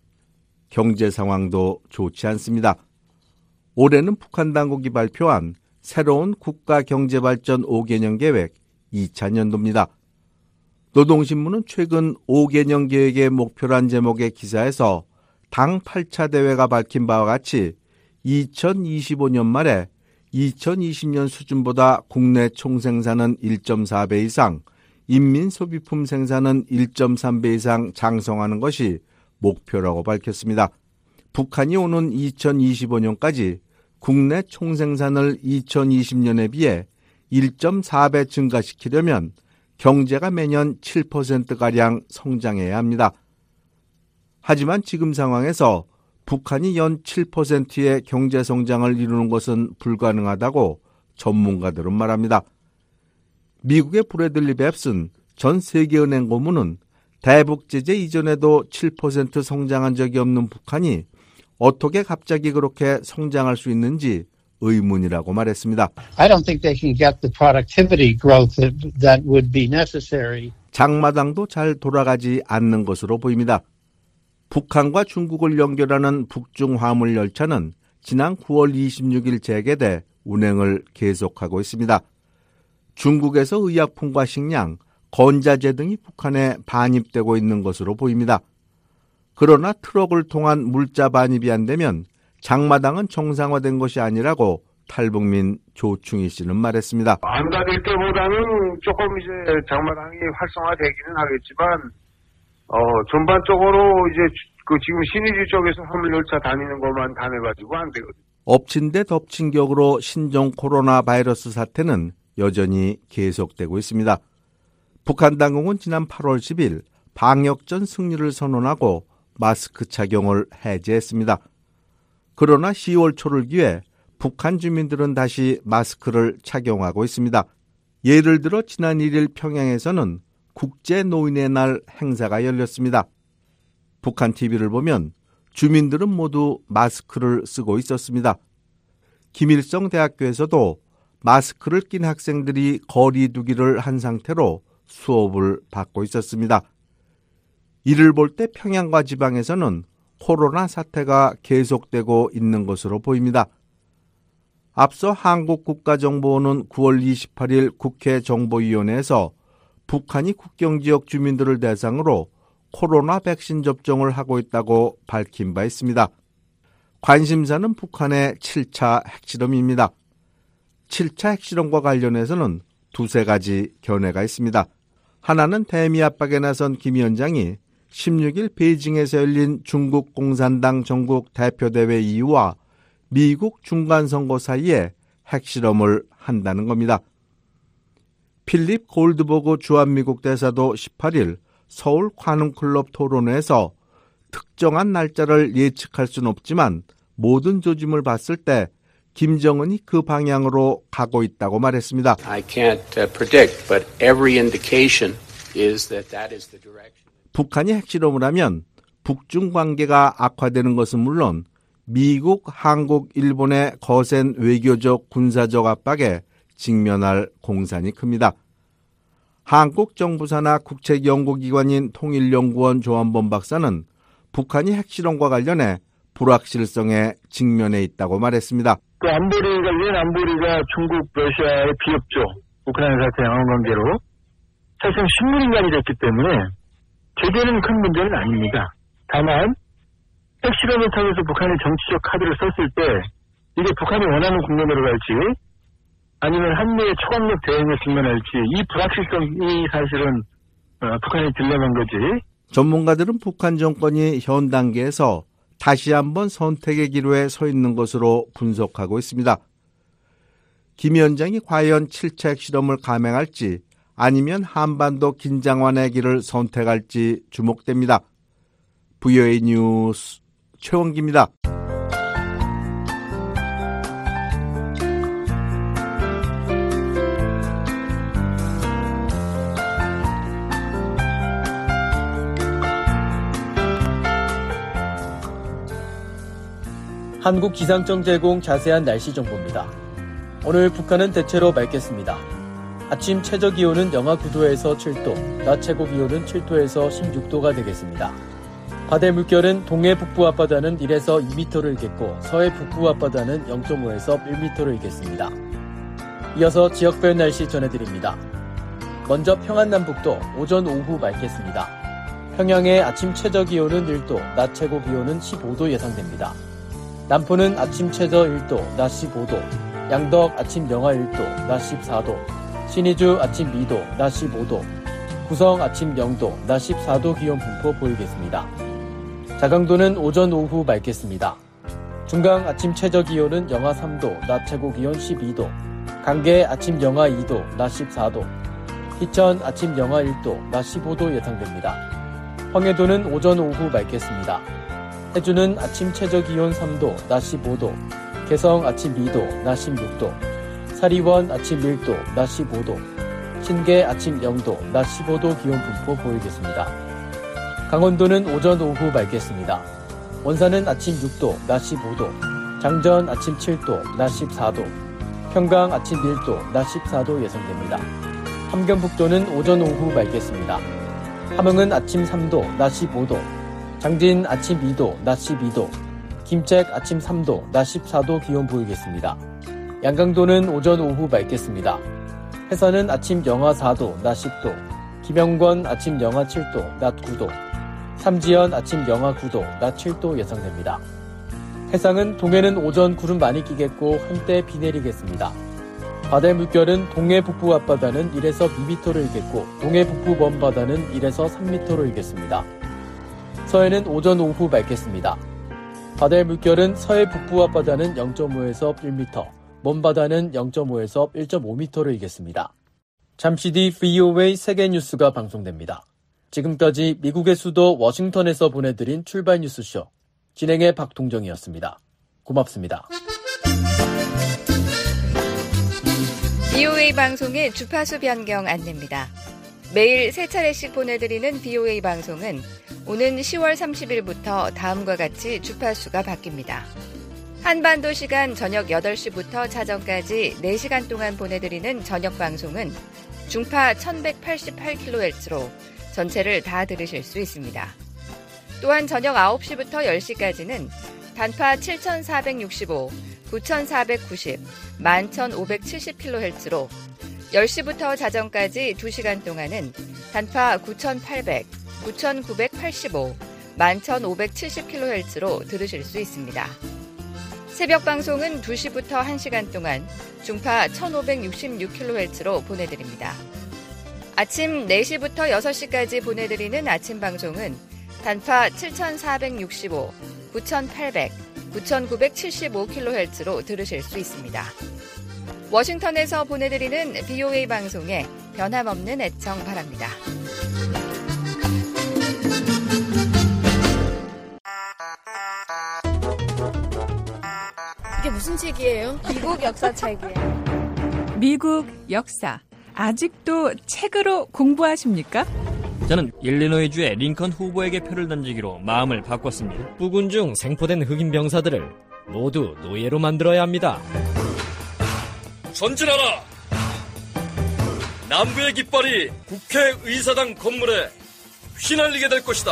경제 상황도 좋지 않습니다. 올해는 북한 당국이 발표한 새로운 국가경제발전 오 개년 계획 이 차 년도입니다. 노동신문은 최근 오 개년 계획의 목표란 제목의 기사에서 당 팔 차 대회가 밝힌 바와 같이 이천이십오 년 말에 이천이십 년 수준보다 국내 총생산은 일 점 사 배 이상, 인민소비품 생산은 일 점 삼 배 이상 장성하는 것이 목표라고 밝혔습니다. 북한이 오는 이천이십오 년까지 국내 총생산을 이천이십 년에 비해 일 점 사 배 증가시키려면 경제가 매년 칠 퍼센트가량 성장해야 합니다. 하지만 지금 상황에서 북한이 연 칠 퍼센트의 경제 성장을 이루는 것은 불가능하다고 전문가들은 말합니다. 미국의 브래들리 뱁슨 전 세계은행 고문은 대북 제재 이전에도 칠 퍼센트 성장한 적이 없는 북한이 어떻게 갑자기 그렇게 성장할 수 있는지 의문이라고 말했습니다.
I don't think they can get the productivity growth that, that would be necessary.
장마당도 잘 돌아가지 않는 것으로 보입니다. 북한과 중국을 연결하는 북중 화물 열차는 지난 구월 이십육일 재개돼 운행을 계속하고 있습니다. 중국에서 의약품과 식량, 건자재 등이 북한에 반입되고 있는 것으로 보입니다. 그러나 트럭을 통한 물자 반입이 안 되면 장마당은 정상화된 것이 아니라고 탈북민 조충희 씨는 말했습니다.
안 닫을 때보다는 조금 이제 장마당이 활성화되기는 하겠지만 어, 전반적으로 이제 그 지금 신의주 쪽에서 화물열차 다니는 것만 다녀가지고 안 되거든요.
엎친 데 덮친 격으로 신종 코로나 바이러스 사태는 여전히 계속되고 있습니다. 북한 당국은 지난 팔월 십일 방역전 승리를 선언하고 마스크 착용을 해제했습니다. 그러나 시월 초를 기해 북한 주민들은 다시 마스크를 착용하고 있습니다. 예를 들어 지난 일일 평양에서는 국제노인의 날 행사가 열렸습니다. 북한 티비를 보면 주민들은 모두 마스크를 쓰고 있었습니다. 김일성 대학교에서도 마스크를 낀 학생들이 거리 두기를 한 상태로 수업을 받고 있었습니다. 이를 볼 때 평양과 지방에서는 코로나 사태가 계속되고 있는 것으로 보입니다. 앞서 한국국가정보원은 구월 이십팔일 국회 정보위원회에서 북한이 국경지역 주민들을 대상으로 코로나 백신 접종을 하고 있다고 밝힌 바 있습니다. 관심사는 북한의 칠 차 핵실험입니다. 칠 차 핵실험과 관련해서는 두세 가지 견해가 있습니다. 하나는 대미 압박에 나선 김 위원장이 십육일 베이징에서 열린 중국 공산당 전국 대표대회 이후와 미국 중간선거 사이에 핵실험을 한다는 겁니다. 필립 골드버그 주한미국 대사도 십팔일 서울 관음클럽 토론회에서 특정한 날짜를 예측할 수는 없지만 모든 조짐을 봤을 때 김정은이 그 방향으로 가고 있다고 말했습니다.
I can't predict, but every indication is that that is the direction.
북한이 핵실험을 하면 북중 관계가 악화되는 것은 물론 미국, 한국, 일본의 거센 외교적, 군사적 압박에 직면할 공산이 큽니다. 한국 정부 산하 국책연구기관인 통일연구원 조한범 박사는 북한이 핵실험과 관련해 불확실성에 직면해 있다고 말했습니다.
그 안보리가, 유엔 안보리가 중국, 러시아의 비협조, 우크라이나 사태 양안 관계로 사실상 식물인간이 됐기 때문에 제대는 큰 문제는 아닙니다. 다만 핵실험을 통해서 북한의 정치적 카드를 썼을 때 이게 북한이 원하는 국면으로 갈지 아니면 한미의 초강력 대응에 직면할지 이 불확실성이 사실은 어, 북한이 딜레마인 거지.
전문가들은 북한 정권이 현 단계에서 다시 한번 선택의 기로에 서 있는 것으로 분석하고 있습니다. 김 위원장이 과연 칠 차 핵실험을 감행할지 아니면 한반도 긴장 완화의 길을 선택할지 주목됩니다. 브이오에이 뉴스 최원기입니다.
한국기상청 제공 자세한 날씨 정보입니다. 오늘 북한은 대체로 맑겠습니다. 아침 최저기온은 영하 구 도에서 칠 도, 낮 최고기온은 칠 도에서 십육 도가 되겠습니다. 바다의 물결은 동해 북부 앞바다는 일에서 이 미터를 일겠고 서해 북부 앞바다는 영 점 오에서 일 미터를 일겠습니다. 이어서 지역별 날씨 전해드립니다. 먼저 평안남북도 오전 오후 맑겠습니다. 평양의 아침 최저기온은 일 도, 낮 최고기온은 십오 도 예상됩니다. 남포는 아침 최저 일 도, 낮 십오 도, 양덕 아침 영하 일 도, 낮 십사 도, 신의주 아침 이 도, 낮 십오 도, 구성 아침 영 도, 낮 십사 도 기온 분포 보이겠습니다. 자강도는 오전 오후 맑겠습니다. 중강 아침 최저 기온은 영하 삼 도, 낮 최고 기온 십이 도, 강계 아침 영하 이 도, 낮 십사 도, 희천 아침 영하 일 도, 낮 십오 도 예상됩니다. 황해도는 오전 오후 맑겠습니다. 해주는 아침 최저 기온 삼 도, 낮 십오 도, 개성 아침 이 도, 낮 십육 도, 사리원 아침 일 도, 낮 십오 도, 신계 아침 영 도, 낮 십오 도 기온 분포 보이겠습니다. 강원도는 오전 오후 맑겠습니다. 원산은 아침 육 도, 낮 십오 도, 장전 아침 칠 도, 낮 십사 도, 평강 아침 일 도, 낮 십사 도 예상됩니다. 함경북도는 오전 오후 맑겠습니다. 함흥은 아침 삼 도, 낮 십오 도, 장진 아침 이 도, 낮 십이 도, 김책 아침 삼 도, 낮 십사 도 기온 보이겠습니다. 양강도는 오전 오후 맑겠습니다. 해선은 아침 영하 사 도, 낮 십 도, 김영권 아침 영하 칠 도, 낮 구 도, 삼지연 아침 영하 구 도, 낮 칠 도 예상됩니다. 해상은 동해는 오전 구름 많이 끼겠고 한때 비 내리겠습니다. 바다의 물결은 동해 북부 앞바다는 일에서 이 미터를 일겠고 동해 북부 먼바다는 일에서 삼 미터를 일겠습니다. 서해는 오전 오후 맑겠습니다. 바다의 물결은 서해 북부 앞바다는 영 점 오에서 일 미터, 먼바다는 영 점 오에서 일 점 오 미터를 일겠습니다. 잠시 뒤 브이오에이 세계뉴스가 방송됩니다. 지금까지 미국의 수도 워싱턴에서 보내드린 출발 뉴스쇼, 진행의 박동정이었습니다. 고맙습니다.
브이오에이 방송의 주파수 변경 안내입니다. 매일 세 차례씩 보내드리는 브이오에이 방송은 오는 시월 삼십일부터 다음과 같이 주파수가 바뀝니다. 한반도 시간 저녁 여덟 시부터 자정까지 네 시간 동안 보내드리는 저녁 방송은 중파 천백팔십팔 킬로헤르츠로 전체를 다 들으실 수 있습니다. 또한 저녁 아홉 시부터 열 시까지는 단파 칠천사백육십오, 구천사백구십, 만 천오백칠십 킬로헤르츠로 열 시부터 자정까지 두 시간 동안은 단파 구천팔백, 구천구백팔십오, 만 천오백칠십 킬로헤르츠로 들으실 수 있습니다. 새벽 방송은 두 시부터 한 시간 동안 중파 천오백육십육 킬로헤르츠로 보내드립니다. 아침 네 시부터 여섯 시까지 보내드리는 아침 방송은 단파 칠천사백육십오, 구천팔백, 구천구백칠십오 킬로헤르츠로 들으실 수 있습니다. 워싱턴에서 보내드리는 브이오에이 방송에 변함없는 애청 바랍니다.
이게 무슨 책이에요? 미국 역사책이에요.
미국 역사. 아직도 책으로 공부하십니까?
저는 일리노이주의 링컨 후보에게 표를 던지기로 마음을 바꿨습니다. 부군 중 생포된 흑인 병사들을 모두 노예로 만들어야 합니다.
전진하라! 남부의 깃발이 국회의사당 건물에 휘날리게 될 것이다.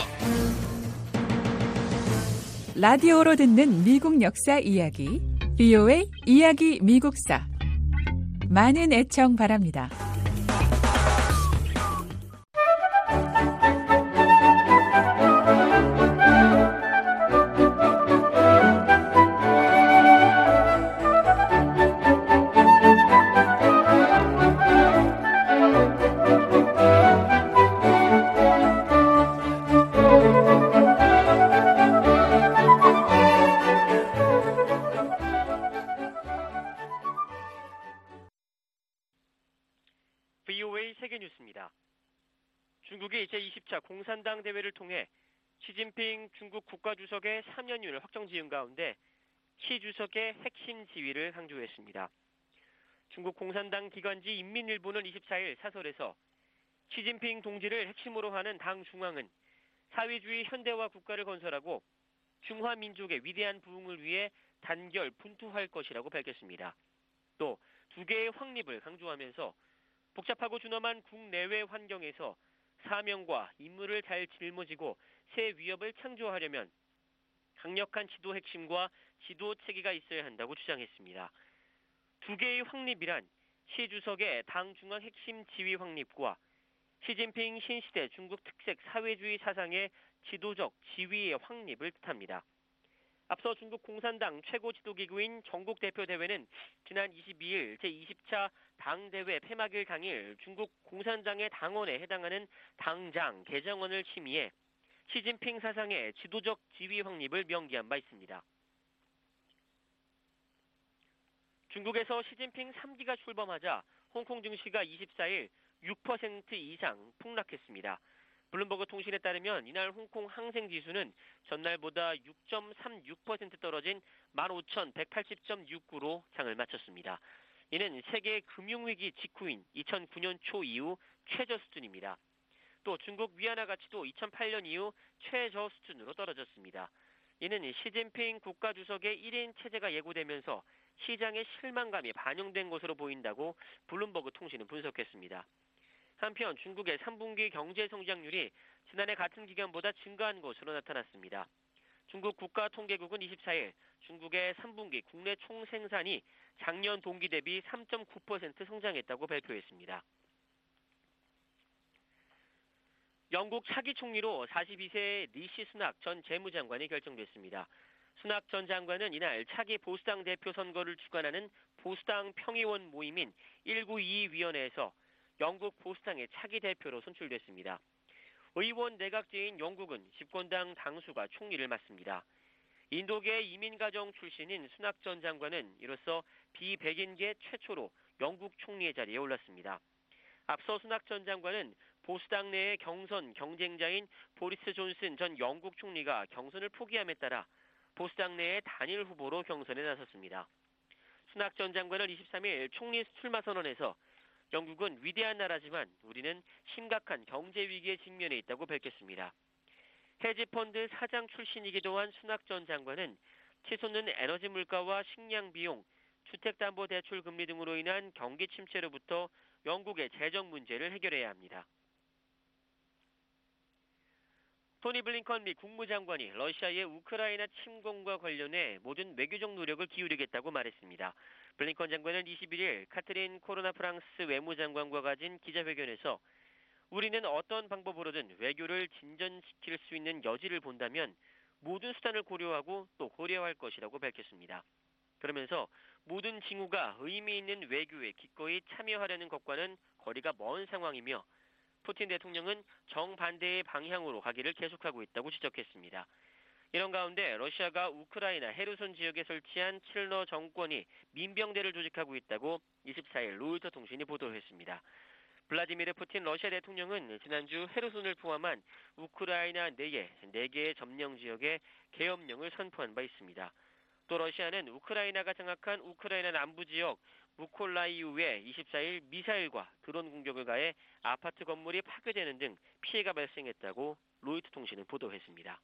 라디오로 듣는 미국 역사 이야기, 브이오에이 이야기 미국사. 많은 애청 바랍니다.
이십사일 세계뉴스입니다. 중국이 제이십 차 공산당 대회를 통해 시진핑 중국 국가주석의 삼 년윤을 확정 지은 가운데 시 주석의 핵심 지위를 강조했습니다. 중국 공산당 기관지 인민일보는 이십사일 사설에서 시진핑 동지를 핵심으로 하는 당 중앙은 사회주의 현대화 국가를 건설하고 중화민족의 위대한 부흥을 위해 단결 분투할 것이라고 밝혔습니다. 또 두 개의 확립을 강조하면서 복잡하고 준엄한 국내외 환경에서 사명과 임무를 잘 짊어지고 새 위협을 창조하려면 강력한 지도 핵심과 지도 체계가 있어야 한다고 주장했습니다. 두 개의 확립이란 시 주석의 당 중앙 핵심 지위 확립과 시진핑 신시대 중국 특색 사회주의 사상의 지도적 지위의 확립을 뜻합니다. 앞서 중국 공산당 최고 지도기구인 전국대표대회는 지난 이십이일 제이십 차 당대회 폐막일 당일 중국 공산당의 당원에 해당하는 당장 개정안을 심의해 시진핑 사상의 지도적 지위 확립을 명기한 바 있습니다. 중국에서 시진핑 삼 기가 출범하자 홍콩 증시가 이십사일 육 퍼센트 이상 폭락했습니다. 블룸버그 통신에 따르면 이날 홍콩 항생지수는 전날보다 육 점 삼육 퍼센트 떨어진 만 오천백팔십 점 육구로 장을 마쳤습니다. 이는 세계 금융위기 직후인 이천구년 초 이후 최저 수준입니다. 또 중국 위안화 가치도 이천팔년 이후 최저 수준으로 떨어졌습니다. 이는 시진핑 국가주석의 일 인 체제가 예고되면서 시장의 실망감이 반영된 것으로 보인다고 블룸버그 통신은 분석했습니다. 한편 중국의 삼 분기 경제 성장률이 지난해 같은 기간보다 증가한 것으로 나타났습니다. 중국 국가통계국은 이십사일 중국의 삼 분기 국내 총생산이 작년 동기 대비 삼 점 구 퍼센트 성장했다고 발표했습니다. 영국 차기 총리로 사십이 세의 리시 수낙 전 재무장관이 결정됐습니다. 수낙 전 장관은 이날 차기 보수당 대표 선거를 주관하는 보수당 평의원 모임인 일구이이 위원회에서 영국 보수당의 차기 대표로 선출됐습니다. 의원 내각제인 영국은 집권당 당수가 총리를 맡습니다. 인도계 이민가정 출신인 수낙 전 장관은 이로써 비백인계 최초로 영국 총리의 자리에 올랐습니다. 앞서 수낙 전 장관은 보수당 내의 경선 경쟁자인 보리스 존슨 전 영국 총리가 경선을 포기함에 따라 보수당 내의 단일 후보로 경선에 나섰습니다. 수낙 전 장관은 이십삼일 총리 출마 선언에서 영국은 위대한 나라지만 우리는 심각한 경제 위기에 직면해 있다고 밝혔습니다. 헤지펀드 사장 출신이기도 한 수낙 전 장관은 치솟는 에너지 물가와 식량 비용, 주택담보대출 금리 등으로 인한 경기 침체로부터 영국의 재정 문제를 해결해야 합니다. 토니 블링컨 미 국무장관이 러시아의 우크라이나 침공과 관련해 모든 외교적 노력을 기울이겠다고 말했습니다. 블링컨 장관은 이십일일 카트린 코로나 프랑스 외무장관과 가진 기자회견에서 우리는 어떤 방법으로든 외교를 진전시킬 수 있는 여지를 본다면 모든 수단을 고려하고 또 고려할 것이라고 밝혔습니다. 그러면서 모든 징후가 의미 있는 외교에 기꺼이 참여하려는 것과는 거리가 먼 상황이며 푸틴 대통령은 정반대의 방향으로 가기를 계속하고 있다고 지적했습니다. 이런 가운데 러시아가 우크라이나 헤르손 지역에 설치한 칠러 정권이 민병대를 조직하고 있다고 이십사일 로이터 통신이 보도했습니다. 블라디미르 푸틴 러시아 대통령은 지난주 헤르손을 포함한 우크라이나 내의 네 개의 점령 지역에 계엄령을 선포한 바 있습니다. 또 러시아는 우크라이나가 장악한 우크라이나 남부 지역 무콜라이우에 이십사일 미사일과 드론 공격을 가해 아파트 건물이 파괴되는 등 피해가 발생했다고 로이터 통신은 보도했습니다.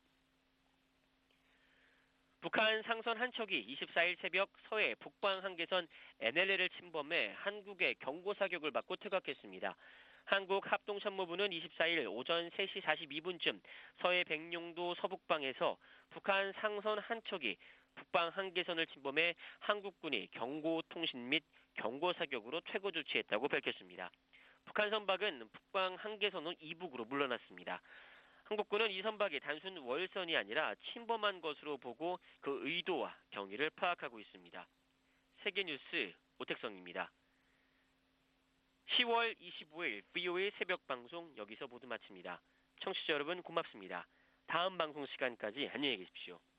북한 상선 한 척이 이십사일 새벽 서해 북방 한계선 엔엘엘을 침범해 한국의 경고 사격을 받고 퇴각했습니다. 한국합동참모부는 이십사일 오전 세 시 사십이 분쯤 서해 백령도 서북방에서 북한 상선 한 척이 북방 한계선을 침범해 한국군이 경고통신 및 경고사격으로 퇴거 조치했다고 밝혔습니다. 북한 선박은 북방 한계선은 이북으로 물러났습니다. 한국군은 이 선박이 단순 월선이 아니라 침범한 것으로 보고 그 의도와 경위를 파악하고 있습니다. 세계뉴스 오택성입니다. 시월 이십오일 브이오에이 새벽 방송 여기서 모두 마칩니다. 청취자 여러분 고맙습니다. 다음 방송 시간까지 안녕히 계십시오.